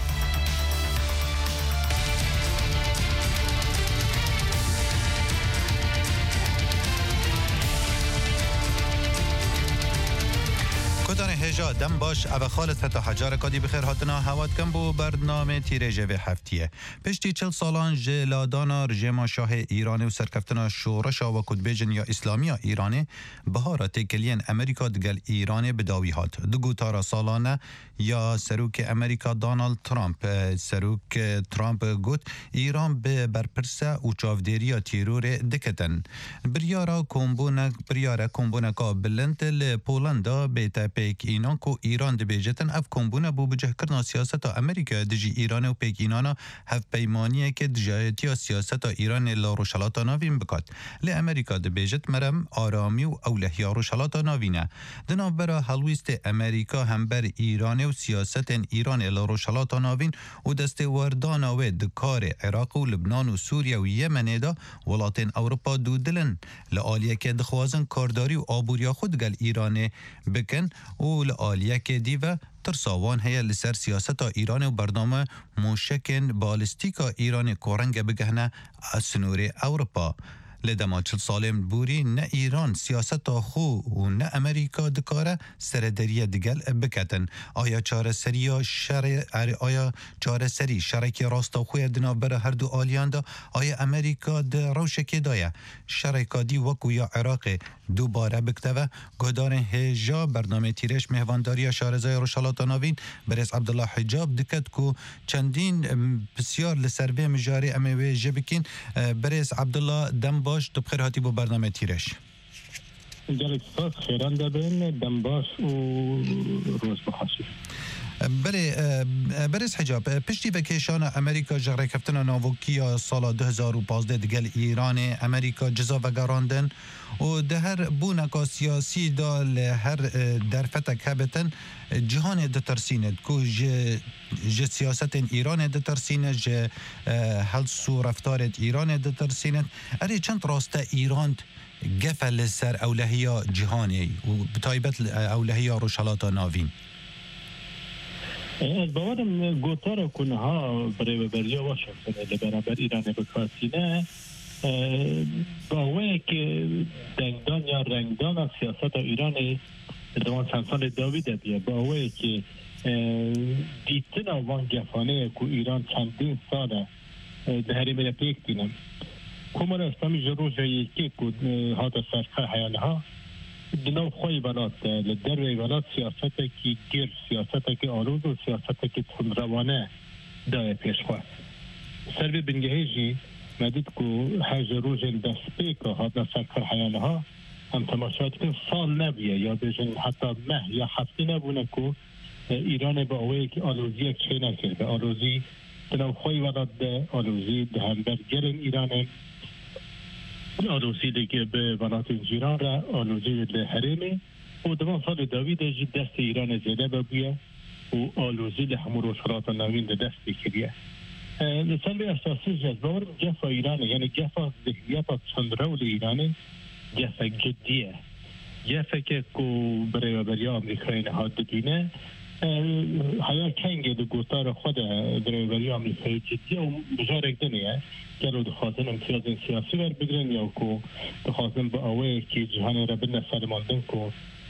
کدان هجا دم باش او خالص تا حجار کادی بخیر هاتنا هواد کم بو برنامه تیرژه و هفتیه پشتی 40 سالان جلادانا رژیم شاه ایران و سرکفتنا شورش و کدبیجن یا اسلامی ایران بهارا تکلین امریکا دگل ایران بداوی هات دگو تارا سالانه یا سروک امریکا دونالد ترامپ سروک ترامپ گوت ایران به برپرسه و چاودیریا تیرور دکتن بریارا کومبونکا بلند لپولندا بیتا پیک اینان کو ایران دبیجتن اف کومبونه بو بجه کرنا سیاست امریکا دجی ایران و پیک اینانا هف پیمانیه که دجایتی سیاست ایران لاروشلاتا ناوین بکات لی امریکا دبیجت مرم آرامی و اولهیا روشلاتا ناوینه دنا برا حلویست امریکا هم بر ایران و سیاست ایران لاروشلاتا ناوین و دست وردان و دکار عراق و لبنان و سوریه و یمن دا ولاتین اروپا دو دلن لآلیه که دخوازن کارداری و آبوریا خود گل ایران بکن و لآلیه که دیوه ترساوان هیا لسر سیاست ایران و برنامه موشکن بالستیکا ایران کورنگ بگهنه سنور اروپا لدما 40 سالم بوری نه ایران سیاست خو و نه امریکا دکاره سردریه دگل بکتن آیا چاره سری شرکی راستا خوی دنا بره هر دو آلیان دا آیا امریکا ده روشکی دایه شرکا دی وکو یا عراق دوباره بکتوه گدارن هجا برنامه تیرش مهوانداری شارزای روشالات ناوین برس عبدالله حجاب دکت کو چندین بسیار لسربه مجاری اموی جبکین برس عبدالله دم باش تو بخیر هاتی با برنامه تیرش جلک ساز خیران دبین دم باش و روز بخشی برس حجاب پشتی وکیشان امریکا جغره کفتن ناوکیا سال 2015 دگل ایران امریکا جزا وگراندن و ده هر بونکا سیاسی دا لهر درفتک هبتن جهان دترسیند کو ج سیاست ایران دترسیند ج حلس و رفتارت ایران دترسیند اری چند راسته ایران گفل سر اولهیا جهانی و بتایبت اولهیا روشالات ناوین از باورم گوتار کنها برای بریا واشنطن لبرابر ایران بکاسینه باوه که دنگدان یا رنگدان سیاست ایران دوان چند سال داویده بیه باوه که دیتن آوان گفانه که ایران چندین ساله دهری میره پیک دینم کمال اسلامی جروج یکی که هاتا سرخه حیانه ها دنو خوی ولات لدر ولات سیاست کی گیر سیاست کی آلود و سیاست کی تندروانه دای پیشخواه سربی بنگهیجی مدید که هج روز دست پیکا هاتا سرخه حیانه ها هم تماشات که سال نبیه یا بجن حتی مه یا هفته نبونه که ایران با اوه که آلوزی چه نکرده آلوزی دنو خوی ولات ده آلوزی ده هم برگرن ایرانه آلوزی دیگه به ولات جیران را آلوزی به حرمه و دوان سال داوید جی دست ایران زیده ببیه و آلوزی ده همون روشرات نوین ده دست بکریه لسان به اساسی جذبار جفا ایرانه یعنی جفا ذهنیت چند رول ایرانه جفا جدیه جفا که برای بریا امریکایی نهاد دینه حیا کنگه دو گوتار خود برای امریکایی جدیه و بجارک دنیه گلو دخوازن امتیاز سیاسی ور بگرن یا که دخوازن با اوه که جهان را بدن سالماندن که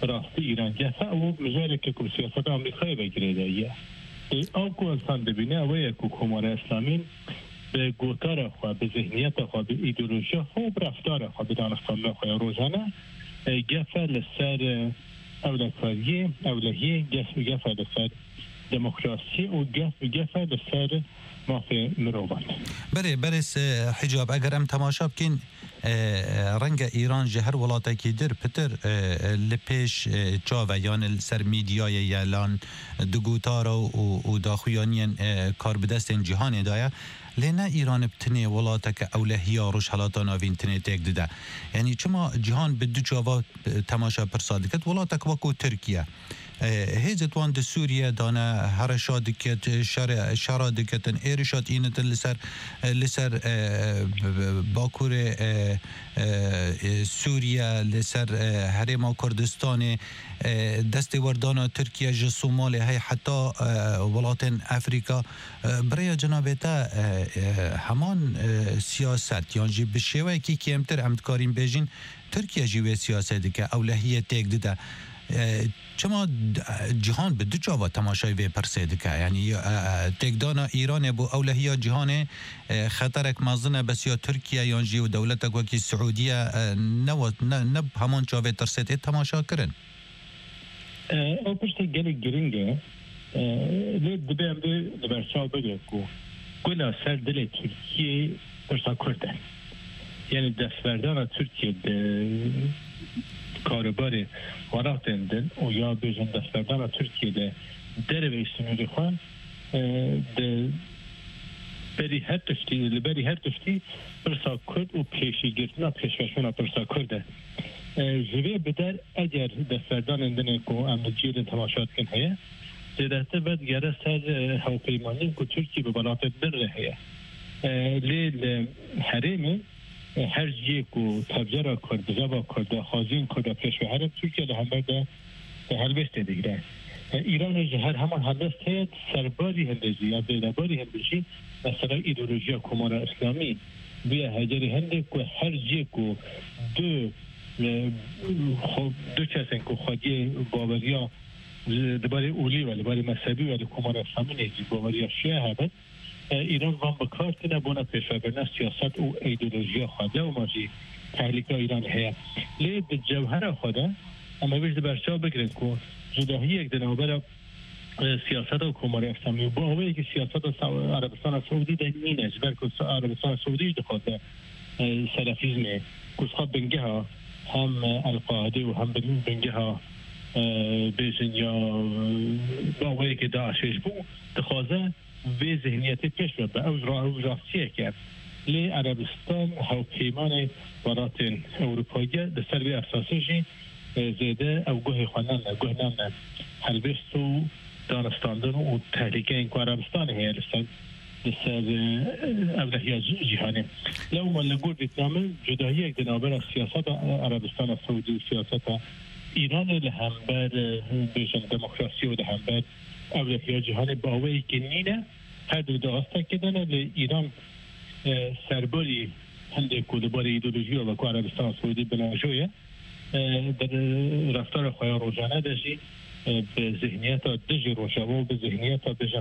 راستی ایران جفا او مجال که کو سیاست آمریکایی بگیره دیگه او کو انسان ببینه او کو کمار اسلامی به گوتار خود به ذهنیت خود به ایدئولوژی خود رفتار خود به دانستان خود روزانه جفا لسر اولکاری اولهی جفا لسر دموکراسی و جفا لسر مافی مروان بله حجاب اگر ام تماشا بکن رنگ ایران جهر ولاتی در پتر لپیش چاوه یان سر میدیای یالان دگوتار و داخویانین کار بدست جهان دایا لینا ایران بتنی ولاته که اولهیا روش حالاتان آوین تنی تک دیده یعنی چما جهان به دو چاوه تماشا پرسادکت ولاته که وکو ترکیه هیزت وان د سوریه دانه هر شادکت شرادکتن ایرشاد اینت لسر باکور سوریه لسر حرم کردستان دست وردان ترکیه ج صومال های حتی ولاتن افریقا برای جنابتا همان سیاست یعنی جی بشوه کی کمتر امتکارین بیجین ترکیه جیوه سیاست که اولهیه تک دیده چما جهان به دو جاوا تماشای وی پرسید که یعنی تکدان ایران بو اولهیا جهان خطرک مازنه بسیا ترکیه یا جیو دولت وکی سعودیه نه همون جاوه ترسید تماشا کرن او پشت گل گرینگه لید دبه هم ده برچاو بگه که گل سر دل ترکیه پرسا کردن یعنی دستوردان ترکیه کاربار وراتندن و یا بیشتر دستاردان ترکیه ده دروی سنوری خوان ده بری هر تشتی پرسا کرد و پیشی گرتنا پیشوشونا پرسا کرده جوی بدر اگر دستاردان اندنه که امنجیر تماشات کن هیا زیدهته بد گره سر هاوپیمانی که ترکیه به وراتندن ره هیا لیل حریمه هر یک و تبجر کرد زبا کرد خازین کرد پیشو هر ترکیه ده همه ده هلبسته دیگره ایران جهر همان هلبست هید سرباری هندزی یا بیدباری هندزی مثلا ایدولوژی کمار اسلامی بیا هجری هنده که هر یک و دو کسین که خودی باوریا دباره اولی ولی باره مذهبی ولی کمار اسلامی نیزی باوریا شیعه هبت ایران وان بکارت نبونه پیشوبرنه سیاست و ایدئولوژی خواده و ماجی تحلیک ایران هیا لید جوهر خواده اما بیشتر برچاو بگرد که جداهی یک دنابر سیاست و کمار اسلامی و با هوایی که سیاست عربستان سعودی ده نینه جبر که عربستان سعودی دخواده سلفیزمه که خواب بنگه ها هم القاعده و هم بنگه ها بیشن یا با هوایی که داعشش بو دخوازه و ذهنیت پیش به او راستیه کرد لی عربستان هاوپیمان ورات اروپایی در سر اساسیشی زیده او گوه خوانن گوه نامن هلبست و دانستاندن و تحلیکه این که عربستان هی لسر اولهی جهانی لو ما لگور ویتنامه جدایی یک دنابر از سیاست عربستان سعودی و سیاست ایران لهمبر بیشن دموکراسی و لهمبر اولهی جهانی باوی که نینه هر دو داسته کدن لی ایران سرباری هنده کودبار ایدولوژی و که عربستان سعودی بناجویه در رفتار خواه روزانه داشتی به ذهنیت دژی روشاوه و به ذهنیت بجم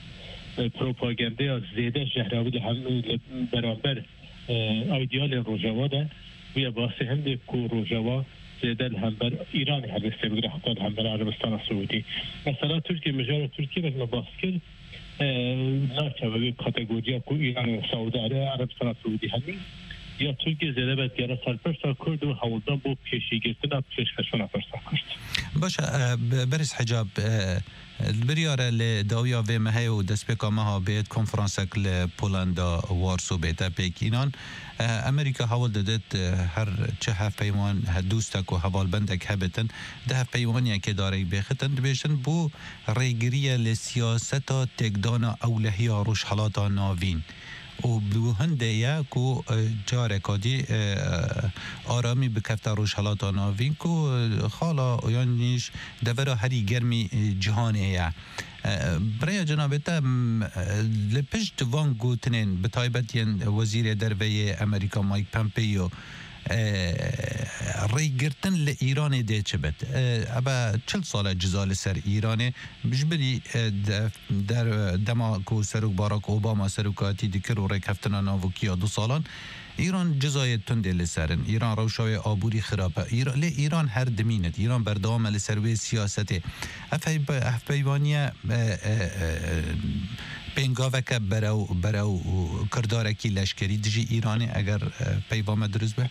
پروپاگنده زیده جهراوی ده هم برابر ایدیال روشاوه ده ویا باسه هنده که روشاوه زیده الهمبر ایران هلسته بگره حتی الهمبر عربستان سعودی مثلا ترکیه مجال ترکیه رجم باسکل ناچه کاتگوریا که ایران و سعودی عربستان سعودی همی یا ترکیه زیده باید گره سرپرسا کرد و حولدان با پیشی گرتن پیشکشون پرسا کرد باشه برس حجاب بریاره لداویا و مهی و دست بکا مها بید کنفرانسک لپولندا وارسو بیتا پیکینان امریکا حول دادت هر چه هف پیمان دوستک و حوال بندک هبتن ده هف پیمانی که داره بخطن بیشن بو ریگریه لسیاستا تکدانا اولهی روش حالاتا ناوین و بو هنده یا کو جاره کادی آرامی بکفت روش حالاتا ناوین کو خالا یعنیش دوره هری گرمی جهانه یا برای جنابتا لپشت وان گوتنین بطایبت ین وزیر دروی امریکا مایک پمپیو ریگرتن ل ایران ده چه بد ابا 40 سال جزال سر ایران بجبری در دماغ سرک باراک اوباما سرکاتی دکر و رکفتن ناوکیا 2 سالان ایران جزای تند لسرن ایران روشای آبوری خرابه ایران هر دمینت ایران بردام لسروی سیاست افیوانیه پنگاوکه براو کردارکی لشکری دیجی ایرانی اگر پیوام درست به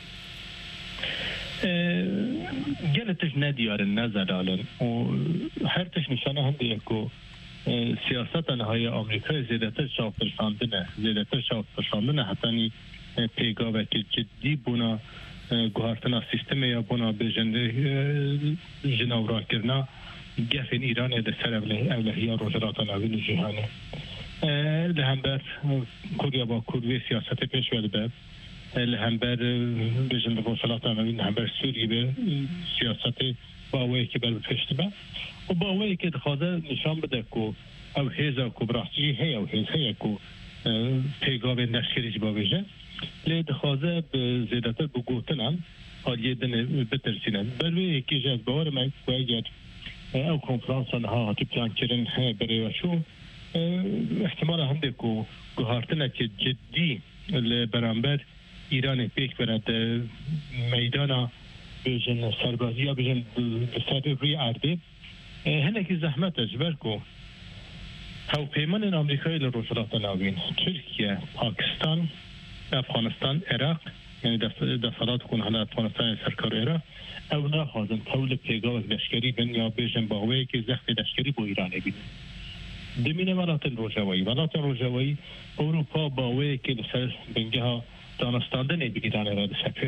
گلتش ندیارن نزدالن و هر تش نشانه هم دیگه سیاست نهای آمریکای زیادتر شاف پرشاندنه حتی پیگاوه که جدی بونا گوهرتنا سیستم یا بونا بجنده جناورا کرنا گفن ایران ده سر اولهی روزرات ناوین جهانه لهمبر کوریا با کوروی سیاست پیش ولده لهمبر بجنده روزرات ناوین لهمبر سوری به سیاست باوی که بر پشت به و باوی که دخوازه نشان بده که او هیزا که براستی هی او هیزا که پیگاوه نشکریج باویجه لی دخوازه زیادتر بگوتنن حالیه دنه بترسینن بلوی یکی جز باور من که اگر او کنفرانسان ها هاتی پلان کرن برای وشو احتمال هم ده که گوهارتنه که جدی برانبر ایران پیک برد میدانا بجن سربازی یا بجن سر روی عربی هنه که زحمت اجبر که هاو پیمان امریکایی لروشلات ناوین ترکیه، پاکستان، افغانستان، عراق یعنی دفعات کن حالا افغانستان سرکار عراق او نخوازن طول پیگاه لشکری بین یا بیشن باوی که زخت لشکری با ایرانی بین دمینه ولات روژاوایی اروپا باوی که لسر بنگه ها دانستاندن ایرانی را دسته پیش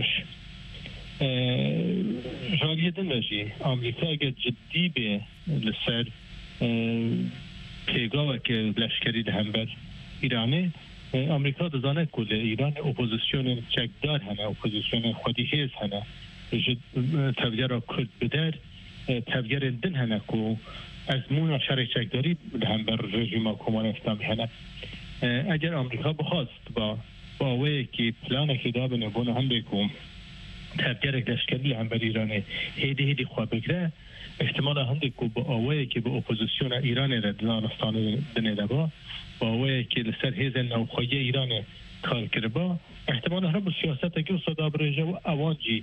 جالیه دنجی امریکا اگر جدی به لسر پیگاه که لشکری دهم بر ایرانی امریکا دزانه کل ایران اپوزیسیون چکدار هنه اپوزیسیون خودی هیز هنه تبدیل را کرد بدر تبدیل دن هنه که از مون شرع چکداری دهم بر رژیم کمان اسلامی هنه اگر امریکا بخواست با باوی که پلان که دا بنبونه هم بکن تبدیل لشکری هم بر ایرانی هیدی خواه بگره احتمال هنده که با آوه که به اپوزیسیون ایران را دانستان دنیده با آوه که لسر هیز نوخوی ایران کار کرده با احتمال هر با سیاست که صدا برجه و اوانجی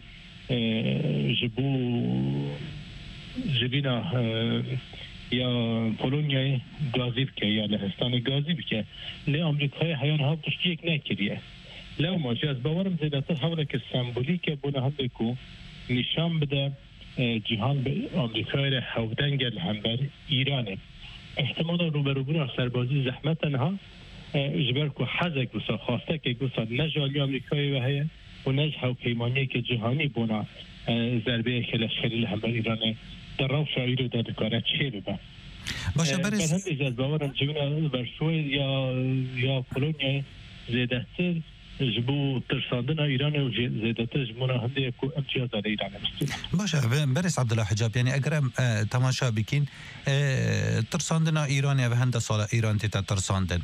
جبینا یا پولونیای گازی بکه یا لهستان گازی بکه لی امریکای حیان ها پشتی یک نکریه لو ماجی از باورم زیدتر حوله که سمبولیک بونه هنده که نشان بده جهان به آمریکای را هودنگل هم بر ایرانه احتمال روبروبون سربازی زحمت انها اجبر که حزک گوسا خواسته که گوسا نجالی آمریکای و هیه و نج هاو پیمانی که جهانی بونا ضربه که لشکری هم بر ایرانه در رو شاعر رو در دکاره چه ببن باشه برس هم ایجاز باورم جبینا برشوی یا پولونیا زیدتر جبو ترساندن ایران و زیادتر جمونا هنده کو امتیاز داره ایران باشه برس عبدالله حجاب یعنی اگر تماشا بکین ترساندن ایران و هنده سال ایران تیتا ترساندن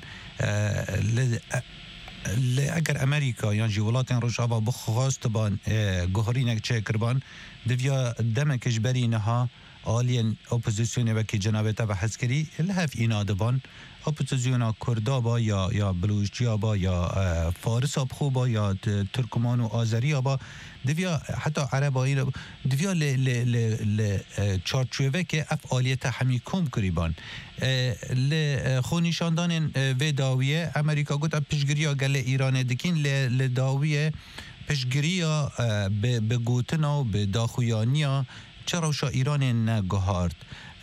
اگر امریکا یا جولات روشابا بخواست بان گوهرینک چه کربان دویا دمکش برینها آلین اپوزیسیون وکی جنابتا و حسکری لحف اینا دبان اپوزیسیون کردا با یا بلوچیا با یا فارس خوبا یا ترکمان و آذری با دویا حتی عربایی دویا ل چارچوبه که افعالیت همیکم کریبان ل خونیشاندان و داویه امریکا گفت پیشگیری گله ایران دکین ل داویه پیشگیری به گوتنا و به داخویانیا چرا شا ایران نگهارد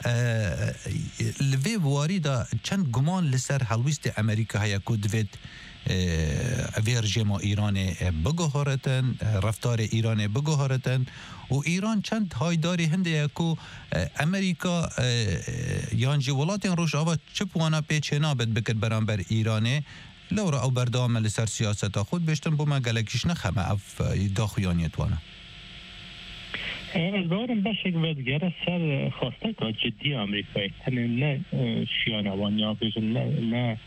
لوی واری دا چند گمان لسر حلویست امریکا هیا کدوید ویرجما ایران بگهارتن رفتار ایران بگهارتن و ایران چند هایداری هنده یکو امریکا یانجی ولاتین روش آوا چپوانا پیچه بد بکر برانبر ایرانه لورا او بردام لسر سیاستا خود بشتن بوما گلکیش نخمه اف داخویانیت وانا از باورم بشه که ودگره سر خواسته که جدی امریکایی نه شیانوان یا بیشن نه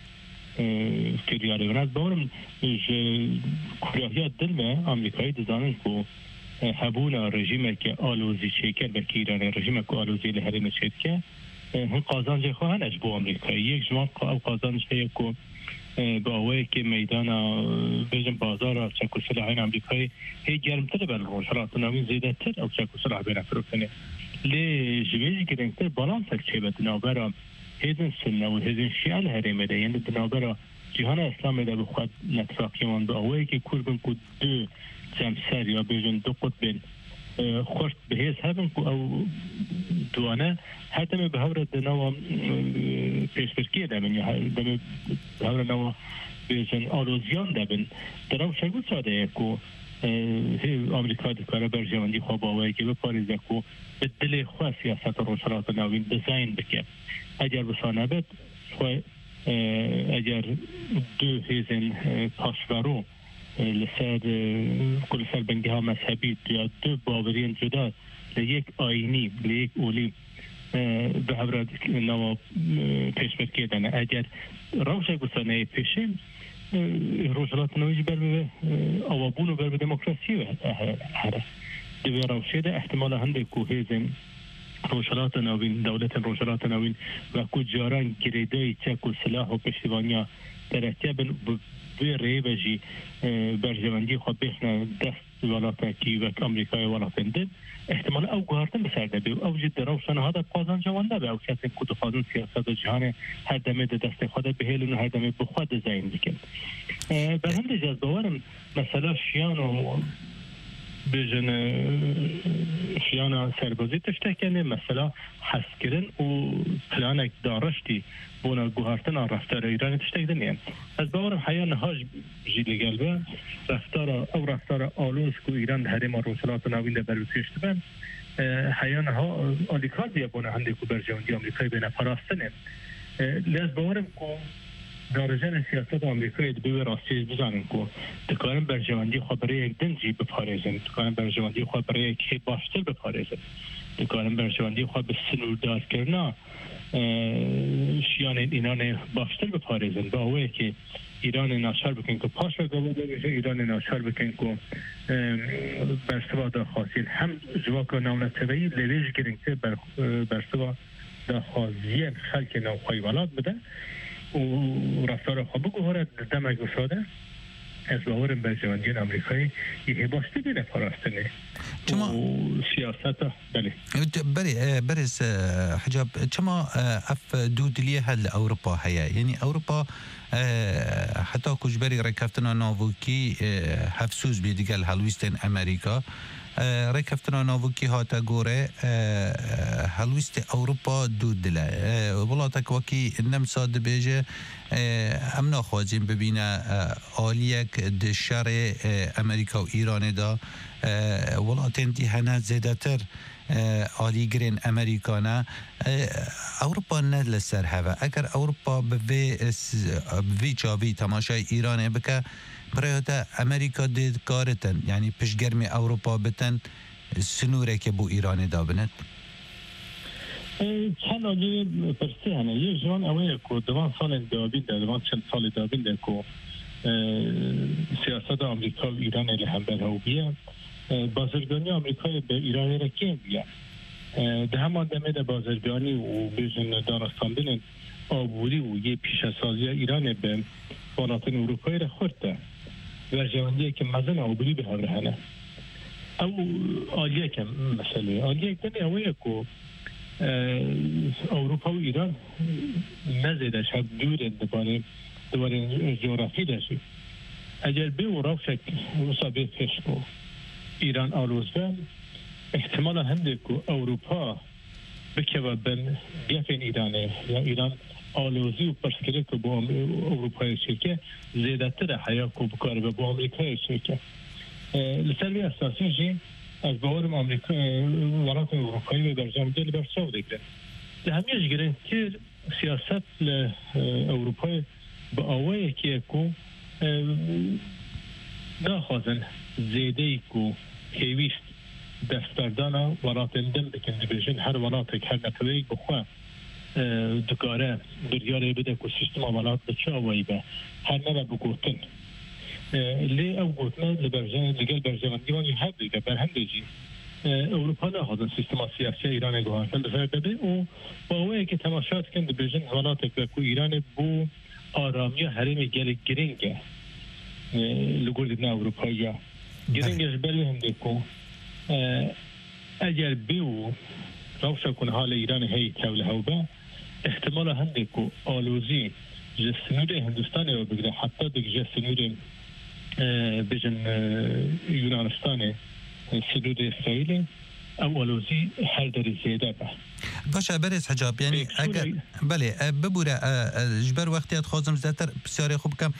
کریاری و از باورم کوریایی دل به امریکایی دزانن که هبونا رژیم که آلوزی چیکر به ایران رژیم که آلوزی لهرم چیکر هم قازانج خواهنش با آمریکا یک جوان قازانج هایی که با اوی که میدان بیشتر بازار چکو سلاحین آمریکایی هی گرمتر بر روشلات ناوین زیاده تر او چکو سلاح بین فروختنه لی جویی گرینگتر بالانس چه بد نابرا هیزن سنه و هیزن شیعه هرمه ده یعنی نابرا جهان اسلام ده بخواد نتراکی من با اوی که کربن کو دو جمسر یا بیشتر دو قطب خوش به هیز هبن او دوانه حتی می به هور دنوا پیشبرکی دامن یا دم به هور نوا بیشتر آلوزیان دامن درام شگو ساده کو هی آمریکا دکاره برجامندی خواب آوایی که به پاریزه کو به دل خواه سیاست روشلات ناوین دیزاین بکن اگر بسانه بد خواه اگر دو هیزن پاشورو لسر کل سر بنگه ها مذهبی یا دو باورین جدا لیک آینی لیک اولی به هورد نوا پیشبرکی دانه اگر روشه گسانه پیشیم روشلات نویج بر به آوابون و بر به دموکراسی هره دوی روشه ده احتمال هنده که هیزن روشلات نوین دولت روشلات نوین و که جاران گریده چک و سلاح و پشتیبانیا درکه به ریبجی برجواندی خود بخنه دست ولاتا کی و امریکای ولاتنده احتمال او گارتن بسرده بی او جد روشن هذا قازان جوانده به او کسی کد قازان سیاست جهان هر دمه دست خود بهیلون هر دمه بخود زین بکن به هم جذب باورم مثلا شیان و بیشتر شیان سربازی تشتکنه مثلا حسکرن و پلانک دارشتی بونا گوهرتن رفتار ایران تشتکنه از باورم حیان هاج جیلی گلبه رفتار آلوز که ایران هرم روشلات ناوین ده بروسیشت بند حیان ها آلیکازی بونا هنده که برجواندی آمریکای بین پراستنه لیز باورم که دارجان سیاست آمریکایی به راستی بزنن که دکارن برجواندی خود برای یک دنجی بپارێزن دکارن برجواندی خود برای یک باشتر بپارێزن دکارن برجواندی خود به سنوردار کردن شیان ایران باشتر بپارێزن با اوی که ایران ناشر بکن که پاش و گوده بشه ایران ناشر بکن که برسوا داخواسیل هم جواک ناونتوی لیویج گرنگته برسوا داخوازی خلک نوخوی ولاد بده و رفتار خواب بگوهرد دمک گشاده از باورم برجواندی آمریکایی یه باشتی بینه پاراستنه و سیاست بله برز حجاب چما اف دودلیه هل اوروبا هيا يعني اوروبا حتى كجبري ركفتنا نوفوكي هفسوس بيدقال هلويستن امريكا ركفتنا نوفوكي هاتا غوري هلويست اوروبا دودله ولاتك وكي نمساد بيجه امنا خواجين ببينا آليك دشار امريكا و ايران دا ولاتن دي هنا زيدتر آلی گرین امریکانا اوروپا ندل سر هوا اگر اوروپا به چاوی تماشای ایرانه بکه برای تا امریکا دید کارتن یعنی پشگرمی اوروپا بتن سنوره که بو ایران دابند چند آجه پرسه هنه یه جوان اوه که دوان سال دابین ده دوان چند سال دابین ده که سیاست امریکا و ایران لحنبر هاو بیه بازرگانی آمریکای به ایران رکیم بیان ده همان دمه ده بازرگانی و بیشن دانستاندن آبوری و یه پیشسازی ایران به بالاتن اروپایی را خورده ورجواندیه که مزن آبوری به هر هنه او آلیه که مسئله آلیه دنی اوه که اروپا و ایران نزیده شب دوره دواره جغرافی داشت اگر به و روشک مصابه فشکو ایران آلوزبن احتمال هنده که اروپا بکوه بن بیفین ایرانه یا ایران آلوزی و پرسکره که با اروپای شرکه زیده تر حیا که بکاره با امریکای شرکه لسروی اساسی جی از باورم امریکا ولات اروپایی و برجام دل برساو دیگره ده همیش گره که سیاست اروپای با آوه که ناخوازن زیده ای که پیویست دستبردانا ولاتندن بکن بیشن هر ولاتک هر نتوی بخواه دکاره بریاره بده که سیستم ولات بچه آوایی به هر نره بگوتن لی او گفتن لگل برجمندی وانی هب دیگه برهندجی اروپا نه هذا سیستم سیاسی ایران گوهرتن بسر داده و با اوه که تماشات کند بیشن حالات که ایران بو آرامی حریم گل گرینگه لگول دیدن اروپایی گرینگش بلی هم دیکو اگر بیو روشا کن حال ایران هی توله هوبه احتمال هم دیکو آلوزی جسنود هندوستانی رو بگیره حتی دیگه جسنود بیشن یونانستانی سنود اسرائیل اولوزی هر در زیاده به باشه برز حجاب یعنی اگر بله ببوره جبر وقتی خواستم زیادتر بسیاری خوب کم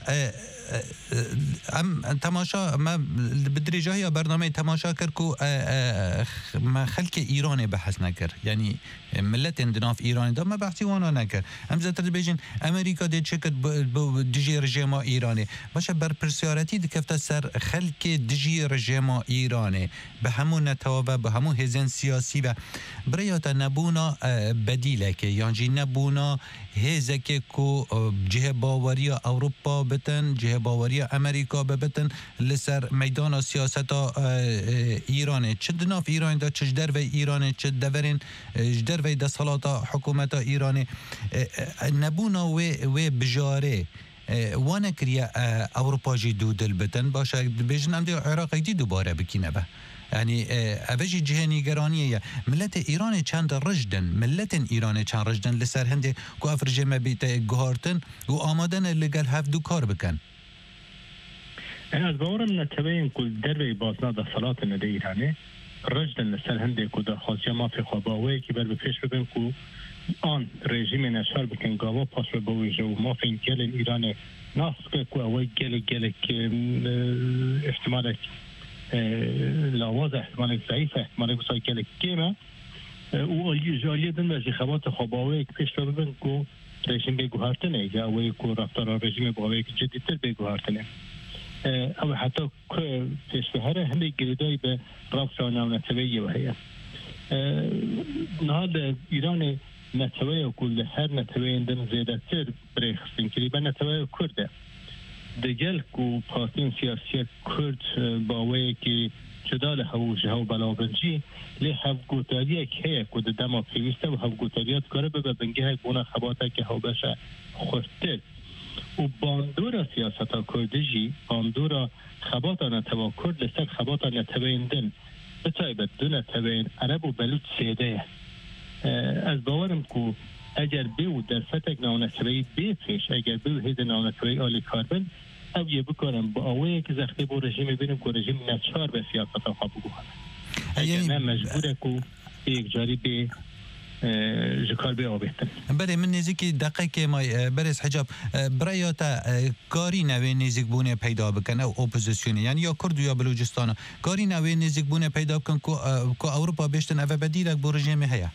ام تماشا ما بدرجه یا برنامه تماشا کرد کو ما خلق ایران بحث نکرد یعنی ملت اندناف ایران دا ما بحثی وانا نکرد ام زیادتر بیشین امریکا دی چکت دجی رژیم ایرانی باشه بر پرسیارتی دکفت سر خلق دجی رژیم ایرانی به همون نتوابه به همون هزین سیاسی و برایات نبونا بدیله که یعنی نبونا هزک کو جه باوری اروپا بتن جه باوری امریکا بتن لسر میدان سیاست ایران چه دناف ایران دا چه در و ایران چه دورین در و دستالات حکومت ایران نبونا و بجاره وانا کریا اروپا جی دو دل بتن باشه بیشنم دی عراق دی دوباره بکینه به یعنی اوجی جهانی گرانیه ملت ایران چند رجدن ملت ایران چند رجدن لسر هنده کو افرجه مبیت گهارتن و آمادن لگل هفت دو کار بکن از باورم نتبین کل در بازنا دا صلات نده ایرانه رجدن لسر هنده کو دا خاصیه ما فی خواباوه که بر بپیش ببین کو آن رژیم نشار بکن گاوا پاس رو بویجه و ما فی گل ایران ناس که کو اوی گل که احتمالک لواز احتمال ضعیف احتمال گسای گل کیمه او جالیه دن و جخوات خواباوه که پیش رو ببین که رژیم بگوهرتنه یا اوی که رفتار رژیم باوه که جدیدتر بگوهرتنه او حتی که پیش بهره همه گریدایی به رفتار نتویی و هیه نهاد ایران نتویی و کل هر نتویی دن زیده تر بریخستین که به نتویی کرده دگل کو پارتین سیاسی کرد باوی که جدال هوجه و بلاورنجی لی هفگوتاریه که هیه که دما پیوسته و هفگوتاریات کاره به بنگه های بونه خباته که هاو بشه خورده و باندورا سیاستا کردجی باندورا خباتا نتوا کرد لسر خباتا نتوین دن بتایبت دو نتوین عرب و بلوت سیده از باورم که اگر بیو در فتک ناونتوی بیفش اگر بیو هید ناونتوی آلی کاربن او یه بکنم با آوه که زختی با رژیم بینم که رژیم نچار به سیاست خواب بگوهن اگر نه مجبوره که یک جاری به جکار به آبیتن بله من نزیکی دقیقه ما برس حجاب برایاتا کاری نوی نزیک بونه پیدا بکن او اپوزیسیونی یعنی یا کرد یا بلوچستان کاری نوی نزیک بونه پیدا بکن که اروپا بیشتن او بدیلک با رژیم هیا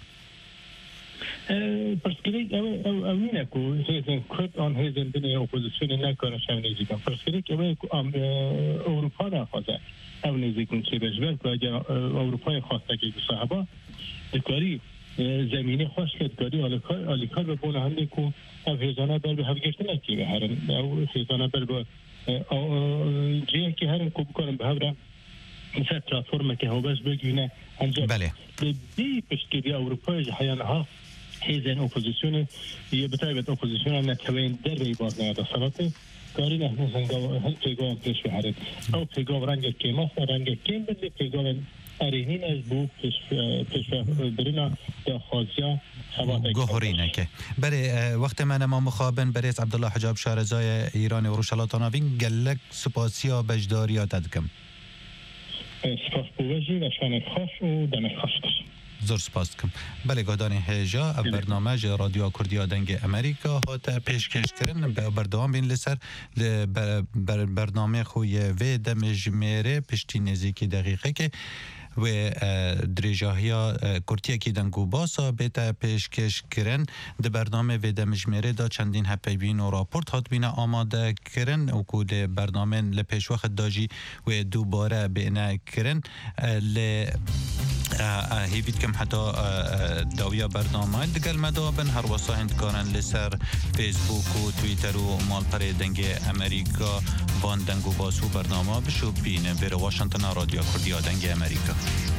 پرسکریک او نینه که هیزن کرد آن هیزن بینه اپوزیسیونی نکارش او نزیکن پرسکریک او اروپا را خواسته او نزیکن چی بجبر که اگر اروپای خواسته که صاحبا دکاری زمینی خوش کرد کاری آلیکار ببونه هنده که او هیزانه بر به هفگرته نکی به هرن او هیزانه بر به جیه که هرن که بکنم به هفره مثل پلاتفورم که هاو بس بگیونه انجام بی پشتگیری اروپای جهیانه ها هیزن اپوزیسیون یه بتایبت اپوزیسیون نتوین در ری باز نهاده صلاته کاری نه هل پیگاه پیش بهرد او پیگاه رنگ کیماست رنگ کیم بدلی پیگاه ارینین از بو پیش برینا دا خازیا گوهرینه که برای وقت من ما مخابن برای عبدالله حجاب شارزای ایران و روشالاتاناوین گلک سپاسیا بجداریا دادکم سپاس بوجی و شان خوش و دم خوش کشم زور سپاس کم بله گادان هجا برنامه رادیو کردی دنگ امریکا هات پیشکش کردن به بردوام بین لسر برنامه خوی و دمجمره پشتی نزدیکی دقیقه که و درجاهیا کورتیا کی دنگو باسا بتا پیشکش کرن د برنامه و دمجمره دا چندین هپیوین و راپورت هات بینه آماده کرن و کود برنامه لپیش وقت داجی و دوباره بینه کرن هیوید کم حتی داویا برنامه دگل مدابن هر واسه هندکارن لسر فیسبوک و تویتر و مال پر دنگ امریکا وان دنگ و باسو برنامه بشو بین بیر واشنطن رادیو کردی دنگ امریکا